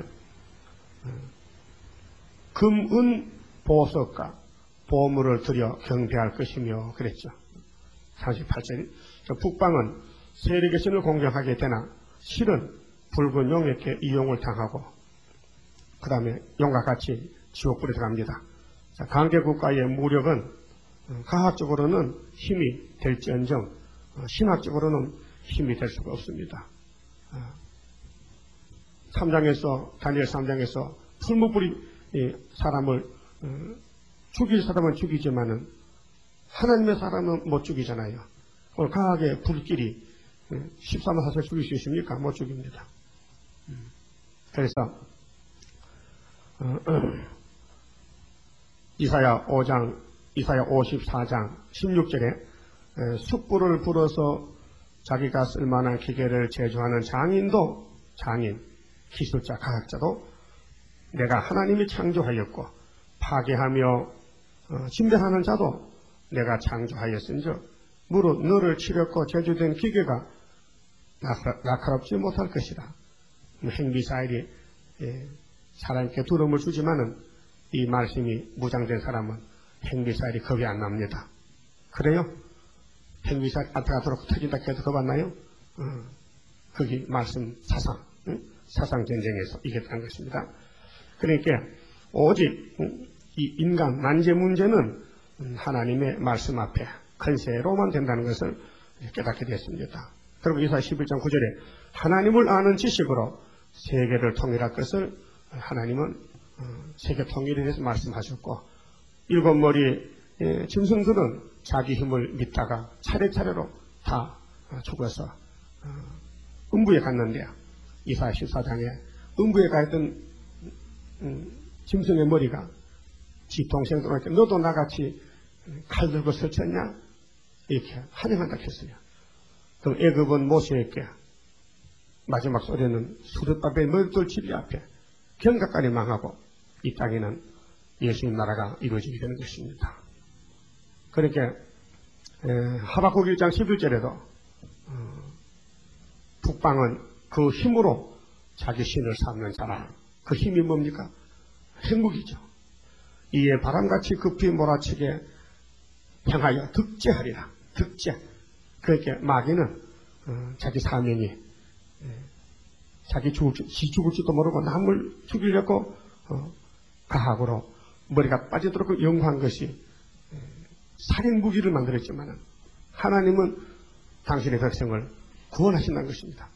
금, 은, 보석과 보물을 들여 경배할 것이며 그랬죠. 38절 북방은 세력의 신을 공경하게 되나 실은 붉은 용에게 이용을 당하고 그 다음에 용과 같이 지옥불에 들어갑니다. 자, 강대국가의 무력은 과학적으로는 힘이 될지언정 신학적으로는 힘이 될 수가 없습니다. 3장에서 다니엘 3장에서 풀무불이 사람을 죽일 사람은 죽이지만은 하나님의 사람은 못 죽이잖아요. 오늘 과학의 불길이 14만 4천 죽일 수 있습니까? 못 죽입니다. 그래서 이사야 5장, 이사야 54장 16절에 숯불을 불어서 자기가 쓸만한 기계를 제조하는 장인도 장인, 기술자, 과학자도 내가 하나님이 창조하였고 파괴하며 침뱉하는 자도 내가 창조하였은즉 무릇 너를 치렸고 제조된 기계가 날카롭지 못할 것이다. 핵미사일이 사람에게 두려움을 주지만은 이 말씀이 무장된 사람은 핵미사일이 겁이 안 납니다. 그래요? 핵미사일 앞에가 들어오고 터진다 해도 겁 안 나요? 거기 말씀 사상 전쟁에서 이겼다는 것입니다. 그러니까 오직 이 인간 난제 문제는 하나님의 말씀 앞에 건세로만 된다는 것을 깨닫게 됐습니다. 그리고 이사야 11장 9절에 하나님을 아는 지식으로 세계를 통일할 것을 하나님은 세계 통일에 대해서 말씀하셨고 일곱 머리 짐승들은 자기 힘을 믿다가 차례차례로 다 죽어서 음부에 갔는데 이사야 14장에 음부에 가 있던 짐승의 머리가 지 동생들한테 너도 나같이 칼 들고 설쳤냐? 이렇게 환영한다 했어요. 그럼 애굽은 모세에게 마지막 소리는 수르바벨 머리돌 집이 앞에 경각까지 망하고 이 땅에는 예수님 나라가 이루어지게 되는 것입니다. 그러니까 하박국 1장 11절에도 북방은 그 힘으로 자기 신을 삼는 자라. 그 힘이 뭡니까? 핵무기죠. 이에 바람같이 급히 몰아치게 향하여 득제하리라. 득제. 그러니까 마귀는 자기 사명이 자기 죽을지도 모르고 남을 죽이려고 가학으로 머리가 빠지도록 연구한 것이 살인 무기를 만들었지만 하나님은 당신의 백성을 구원하신다는 것입니다.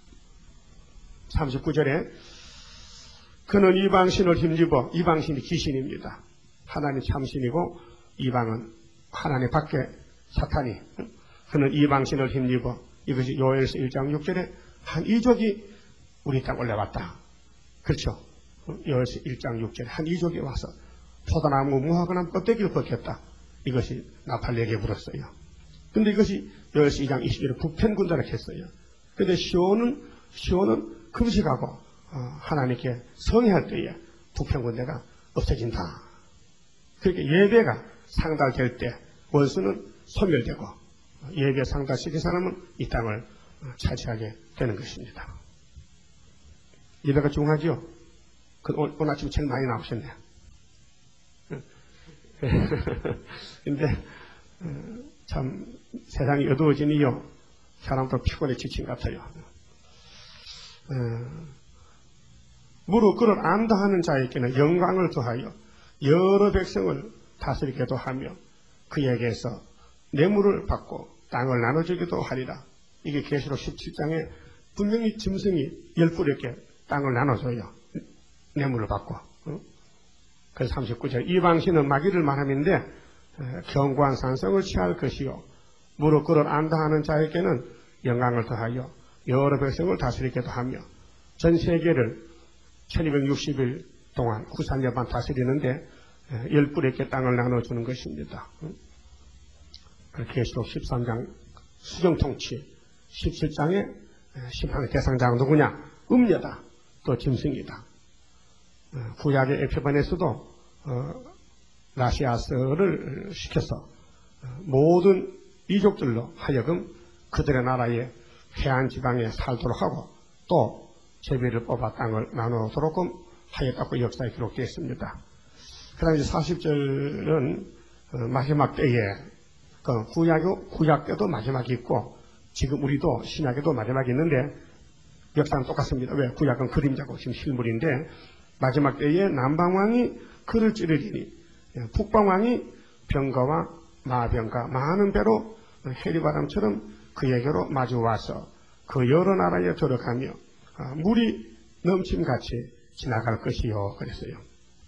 39절에 그는 이방신을 힘입어 이방신이 귀신입니다. 하나님 참신이고 이방은 하나님 밖에 사탄이 그는 이방신을 힘입어 이것이 요엘서 1장 6절에 한 이족이 우리 땅 올라왔다. 그렇죠. 요엘서 1장 6절에 한 이족이 와서 포도나무 무화과나무 껍데기를 벗겼다. 이것이 나팔에게 불었어요. 근데 이것이 요엘서 2장 20절에 북편 군대라 했어요. 근데 시온은 금식하고 하나님께 성회할 때에 북편 군대가 없어진다. 그렇게 예배가 상달될 때 원수는 소멸되고 예배 상달시킨 사람은 이 땅을 차지하게 되는 것입니다. 예배가 중요하죠? 오늘 아침 책 많이 나오셨네요. 근데 참 세상이 어두워지니요 사람도 피곤해 지친 것 같아요. 무릇 그를 안다 하는 자에게는 영광을 더하여 여러 백성을 다스리게도 하며 그에게서 뇌물을 받고 땅을 나눠주기도 하리라. 이게 계시록 17장에 분명히 짐승이 10뿔에게 땅을 나눠줘요. 뇌물을 받고. 그래서 39절 이방신은 마귀를 말함인데 견고한 산성을 취할 것이요 무릇 그를 안다 하는 자에게는 영광을 더하여 여러 백성을 다스리게도 하며 전 세계를 1260일 동안 93년 반 다스리는데 10뿔에게 땅을 나눠주는 것입니다. 계시록 13장 수정통치 17장에 심판의 대상자가 누구냐? 음녀다. 또 짐승이다. 구약의 에페반에서도 라시아스를 시켜서 모든 이족들로 하여금 그들의 나라에 해안 지방에 살도록 하고 또 제비를 뽑아 땅을 나누도록 하였다고 역사에 기록되어 있습니다. 그 다음에 40절은 마지막 때에 구약 때도 마지막이 있고 지금 우리도 신약에도 마지막이 있는데 역사는 똑같습니다. 왜? 구약은 그림자고 지금 실물인데 마지막 때에 남방왕이 그를 찌르리니 북방왕이 병거와 마병과 많은 배로 해리바람처럼 그에게로 마주 와서 그 여러 나라에 들어가며 물이 넘침같이 지나갈 것이요. 그랬어요.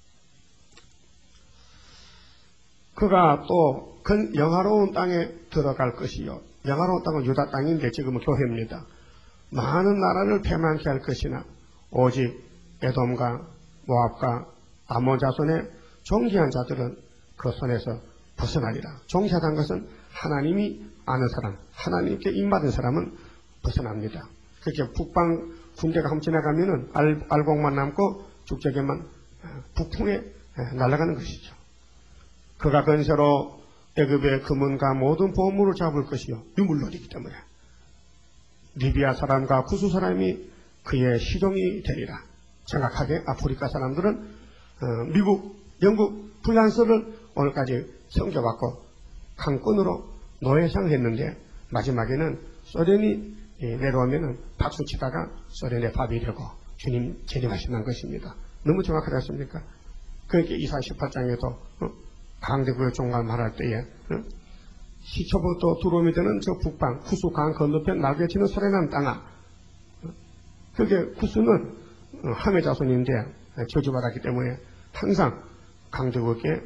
그가 또 영화로운 땅에 들어갈 것이요. 영화로운 땅은 유다 땅인데 지금은 교회입니다. 많은 나라를 패망케 할 것이나 오직 에돔과 모압과 아몬 자손의 존귀한 자들은 그 손에서 벗어나리라. 존귀하다는 것은 하나님이 아는 사람, 하나님께 입맞은 사람은 벗어납니다. 그렇게 북방 군대가 한번 지나가면은 알곡만 남고 죽적에만 북풍에 날아가는 것이죠. 그가 건세로 애굽의 금은과 모든 보물을 잡을 것이요. 유물놀이기 때문에 리비아 사람과 구스 사람이 그의 시종이 되리라. 정확하게 아프리카 사람들은 미국, 영국, 프랑스를 오늘까지 섬겨왔고 강권으로 노예상했는데 마지막에는 소련이 내려오면은 박수치다가 소련의 밥이 되고 주님 재림하시는 것입니다. 너무 정확하지 않습니까? 그렇게 이사 18장에도 강대국의 종말 말할 때에 시초부터 두로미 되는 저 북방 구스 강 건너편 날개 치는 소련한 땅아, 그게 구스는 함의 자손인데 저주받았기 때문에 항상 강대국에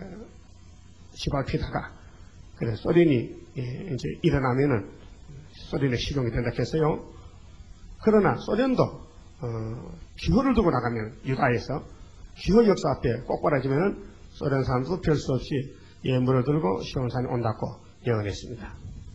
시발피다가 그래서 소련이 이제 일어나면은 소련의 시종이 된다 했어요. 그러나 소련도 기호를 두고 나가면 유다에서 기호 역사 앞에 꼭바라지면은 소련 사람도 별 수 없이 예물을 들고 시온산에 온다고 예언했습니다.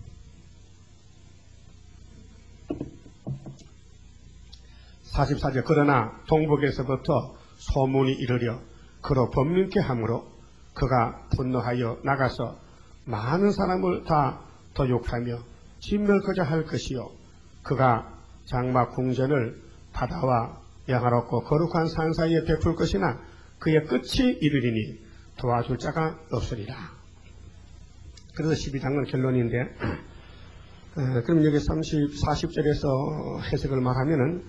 (44절) 그러나 동북에서부터 소문이 이르려 그로 범민케 하므로 그가 분노하여 나가서 많은 사람을 다 도륙하며 진멸거자 할 것이요. 그가 장막 궁전을 바다와 양화롭고 거룩한 산 사이에 베풀 것이나 그의 끝이 이르리니 도와줄 자가 없으리라. 그래서 12장은 결론인데, 그럼 여기 40절에서 해석을 말하면은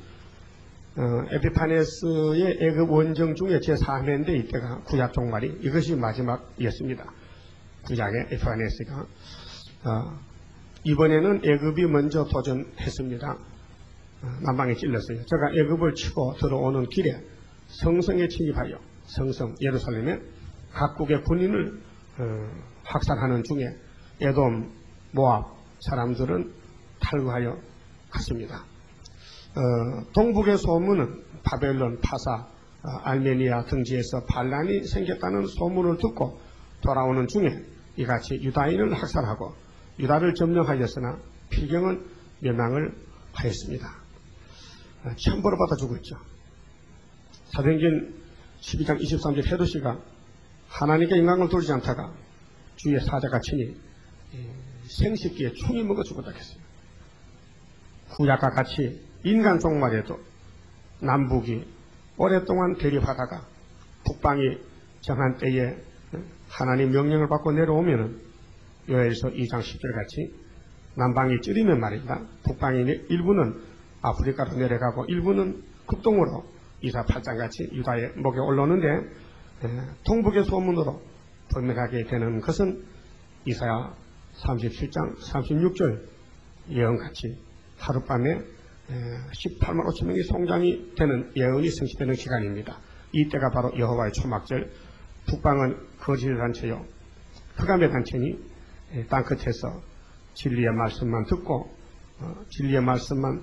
에피파네스의 애굽 원정 중에 제4회인데 이때가 구약 종말이 이것이 마지막이었습니다. 구약의 에피파네스가 이번에는 애굽이 먼저 도전했습니다. 남방에 찔렀어요. 제가 애굽을 치고 들어오는 길에 성성에 침입하여 성성 예루살렘에 각국의 군인을 학살하는 중에 에돔, 모압 사람들은 탈구하여 갔습니다. 동북의 소문은 바벨론, 파사, 알메니아 등지에서 반란이 생겼다는 소문을 듣고 돌아오는 중에 이같이 유다인을 학살하고 유다를 점령하였으나 필경은 멸망을 하였습니다. 천벌을 받아 죽었죠. 사도행전 12장 23절 헤롯이가 하나님께 영광을 돌리지 않다가 주의 사자가 치니 생식기에 충이 먹어 죽었다 했어요. 구약과 같이 인간 종말에도 남북이 오랫동안 대립하다가 북방이 정한 때에 하나님 명령을 받고 내려오면은 요엘서 2장 10절 같이 남방이 찌르면 말입니다. 북방의 일부는 아프리카로 내려가고 일부는 극동으로 이사 8장 같이 유다의 목에 올라오는데 동북의 소문으로 분명하게 되는 것은 이사야 37장 36절 예언같이 하룻밤에 18만 5천 명이 송장이 되는 예언이 성취되는 시간입니다. 이때가 바로 여호와의 초막절. 북방은 거짓의 단체요, 흑암의 단체니 땅끝에서 진리의 말씀만 듣고 진리의 말씀만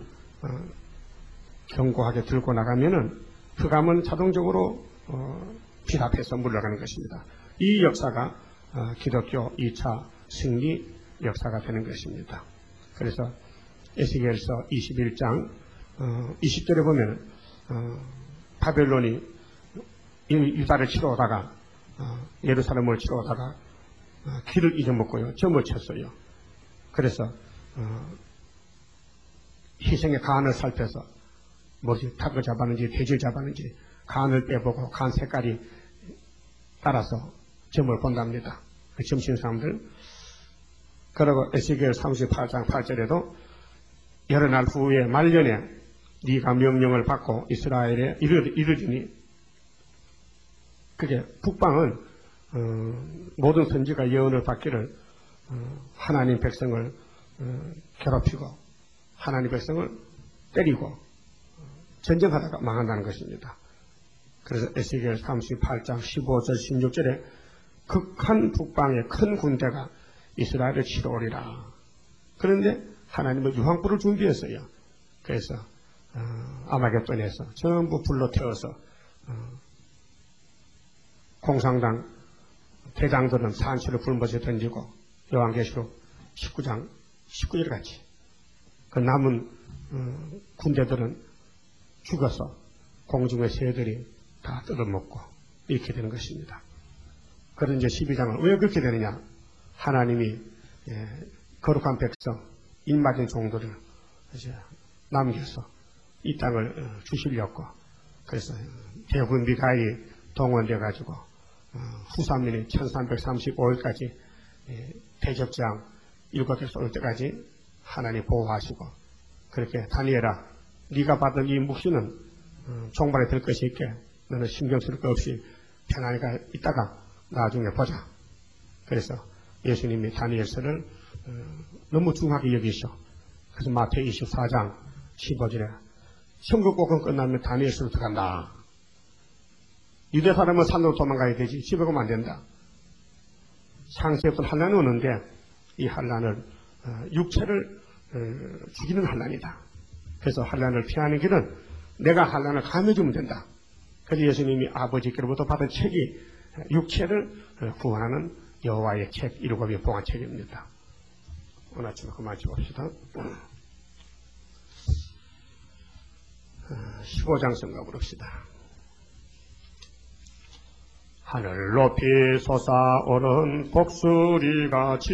견고하게 들고 나가면은 흑암은 자동적으로 피합해서 물러가는 것입니다. 이 역사가 기독교 2차 승리 역사가 되는 것입니다. 그래서 에스겔서 21장 20절에 보면 바벨론이 유다를 치러 오다가 예루살렘을 치러 오다가 길을 잊어먹고요, 점을 쳤어요. 그래서 희생의 간을 살펴서 뭐지 닭을 잡았는지 돼지를 잡았는지 간을 빼보고 간 색깔이 따라서 점을 본답니다. 점친 사람들. 그리고 에스겔 38장 8절에도 여러 날 후에 말년에 네가 명령을 받고 이스라엘에 이르리니 그게 북방은 모든 선지가 예언을 받기를 하나님 백성을 괴롭히고 하나님 백성을 때리고 전쟁하다가 망한다는 것입니다. 그래서 에스겔 38장 15절 16절에 극한 북방의 큰 군대가 이스라엘을 치러 오리라. 그런데 하나님은 유황불을 준비했어요. 그래서 아마겟돈에서 전부 불로 태워서 공산당 대장들은 산수를 불못에 던지고 요한계시록 19장 19절 같이 그 남은 군대들은 죽어서 공중의 새들이 다 뜯어먹고 이렇게 되는 것입니다. 그런 이제 12장은 왜 그렇게 되느냐? 하나님이 거룩한 백성, 입맞은 종들을 이제 남겨서 이 땅을 주시려고 그래서 대군 미가이 동원돼가지고 후삼년이 1335일까지 대적장 7개 쏠 때까지 하나님 보호하시고 그렇게 다니엘아 네가 받은 이 묵시는 종발에 될 것이 있게 너는 신경 쓸 것 없이 편안히 있다가 나중에 보자. 그래서 예수님이 다니엘서를 너무 중하게 여기셔. 그래서 마태오 24장 15절에 천국복음 끝나면 다니엘서로 들어간다. 유대 사람은 산으로 도망가야 되지 집에 가면 안 된다. 상세 어떤 환란이 오는데 이 환란을 육체를 죽이는 환란이다. 그래서 환란을 피하는 길은 내가 환란을 감해주면 된다. 그래서 예수님이 아버지께로부터 받은 책이 육체를 구원하는 여호와의 책, 일곱의 봉한 책입니다. 오늘 아침에 그만 봅시다. 15장 성가 부릅시다. 하늘 높이 솟아오른 복수리같이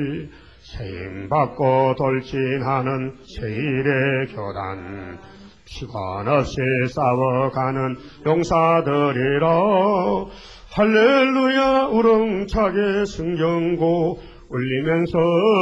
세임받고 돌진하는 세일의 교단 피관 없이 싸워가는 용사들이라 할렐루야 우렁차게 승경고 울리면서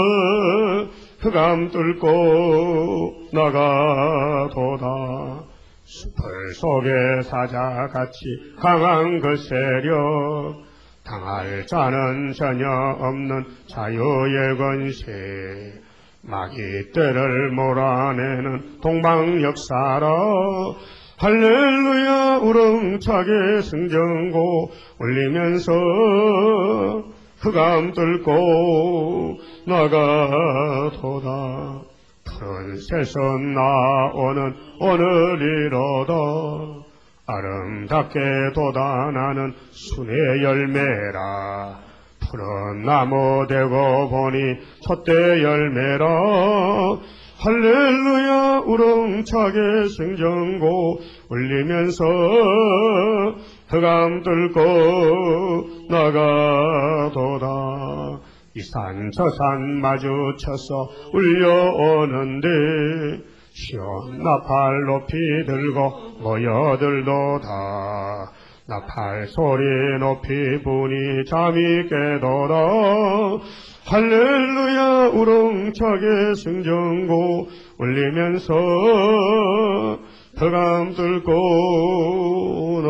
흑암 뚫고 나가도다. 숲을 속에 사자같이 강한 그 세력 당할 자는 전혀 없는 자유의 권세 마귀 떼를 몰아내는 동방 역사라 할렐루야 우렁차게 승전고 울리면서 흑암 뚫고 나가도다. 푸른 새서 나오는 오늘이로다. 아름답게 돋아나는 순의 열매라. 푸른 나무 되고 보니 촛대 열매라. 할렐루야 우렁차게 승전고 울리면서 흑암 뚫고 나가도다. 이 산 저 산 마주쳐서 울려오는데 시온 나팔 높이 들고 모여들도다. 나팔 소리 높이 부니 잠이 깨더라. 할렐루야 우렁차게 승전고 울리면서 흑암 뚫고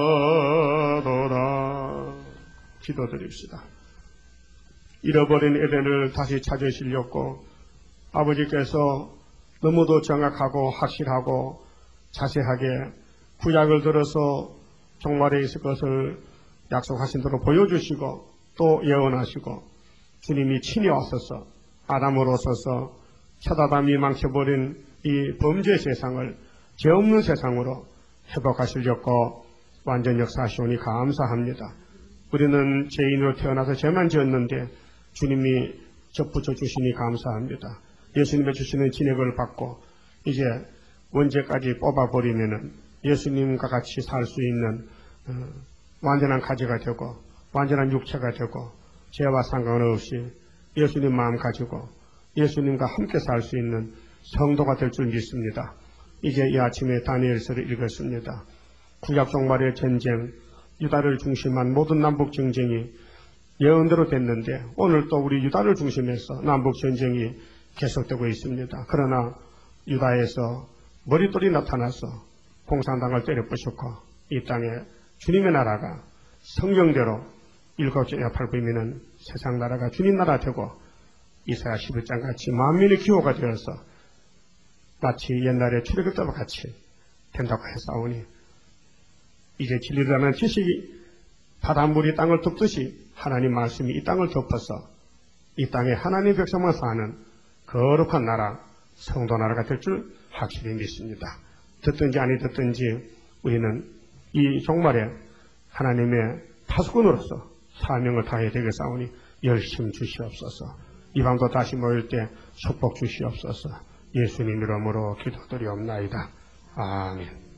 나가더라. 기도드립시다. 잃어버린 에덴을 다시 찾으시려고 아버지께서 너무도 정확하고 확실하고 자세하게 구약을 들어서 종말에 있을 것을 약속하신 대로 보여주시고 또 예언하시고 주님이 친히 왔어서 아담으로 서서 쳐다담이 망쳐버린 이 범죄 세상을 죄 없는 세상으로 회복하시려고 완전 역사하시오니 감사합니다. 우리는 죄인으로 태어나서 죄만 지었는데 주님이 접붙여 주시니 감사합니다. 예수님의 주시는 진액을 받고 이제 언제까지 뽑아버리면은 예수님과 같이 살 수 있는 완전한 가지가 되고 완전한 육체가 되고 죄와 상관없이 예수님 마음 가지고 예수님과 함께 살 수 있는 성도가 될 줄 믿습니다. 이제 이 아침에 다니엘서를 읽었습니다. 구약 종말의 전쟁, 유다를 중심한 모든 남북 전쟁이 예언대로 됐는데 오늘 또 우리 유다를 중심해서 남북 전쟁이 계속되고 있습니다. 그러나 유다에서 머릿돌이 나타나서 공산당을 때려 부수고 이 땅에 주님의 나라가 성경대로 일곱째 야팔부이면은 세상 나라가 주님 나라 되고 이사야 11장 같이 만민의 기호가 되어서 마치 옛날에 출애굽 때와 같이 된다고 했사오니 이제 진리라는 지식이 바닷물이 땅을 덮듯이 하나님 말씀이 이 땅을 덮어서 이 땅에 하나님 백성만 사는 거룩한 나라, 성도 나라가 될 줄 확실히 믿습니다. 듣든지 아니 듣든지 우리는 이 종말에 하나님의 파수꾼으로서 사명을 다해야 되겠사오니 열심 주시옵소서. 이 밤도 다시 모일 때 축복 주시옵소서. 예수님 이름으로 기도드리옵나이다. 아멘.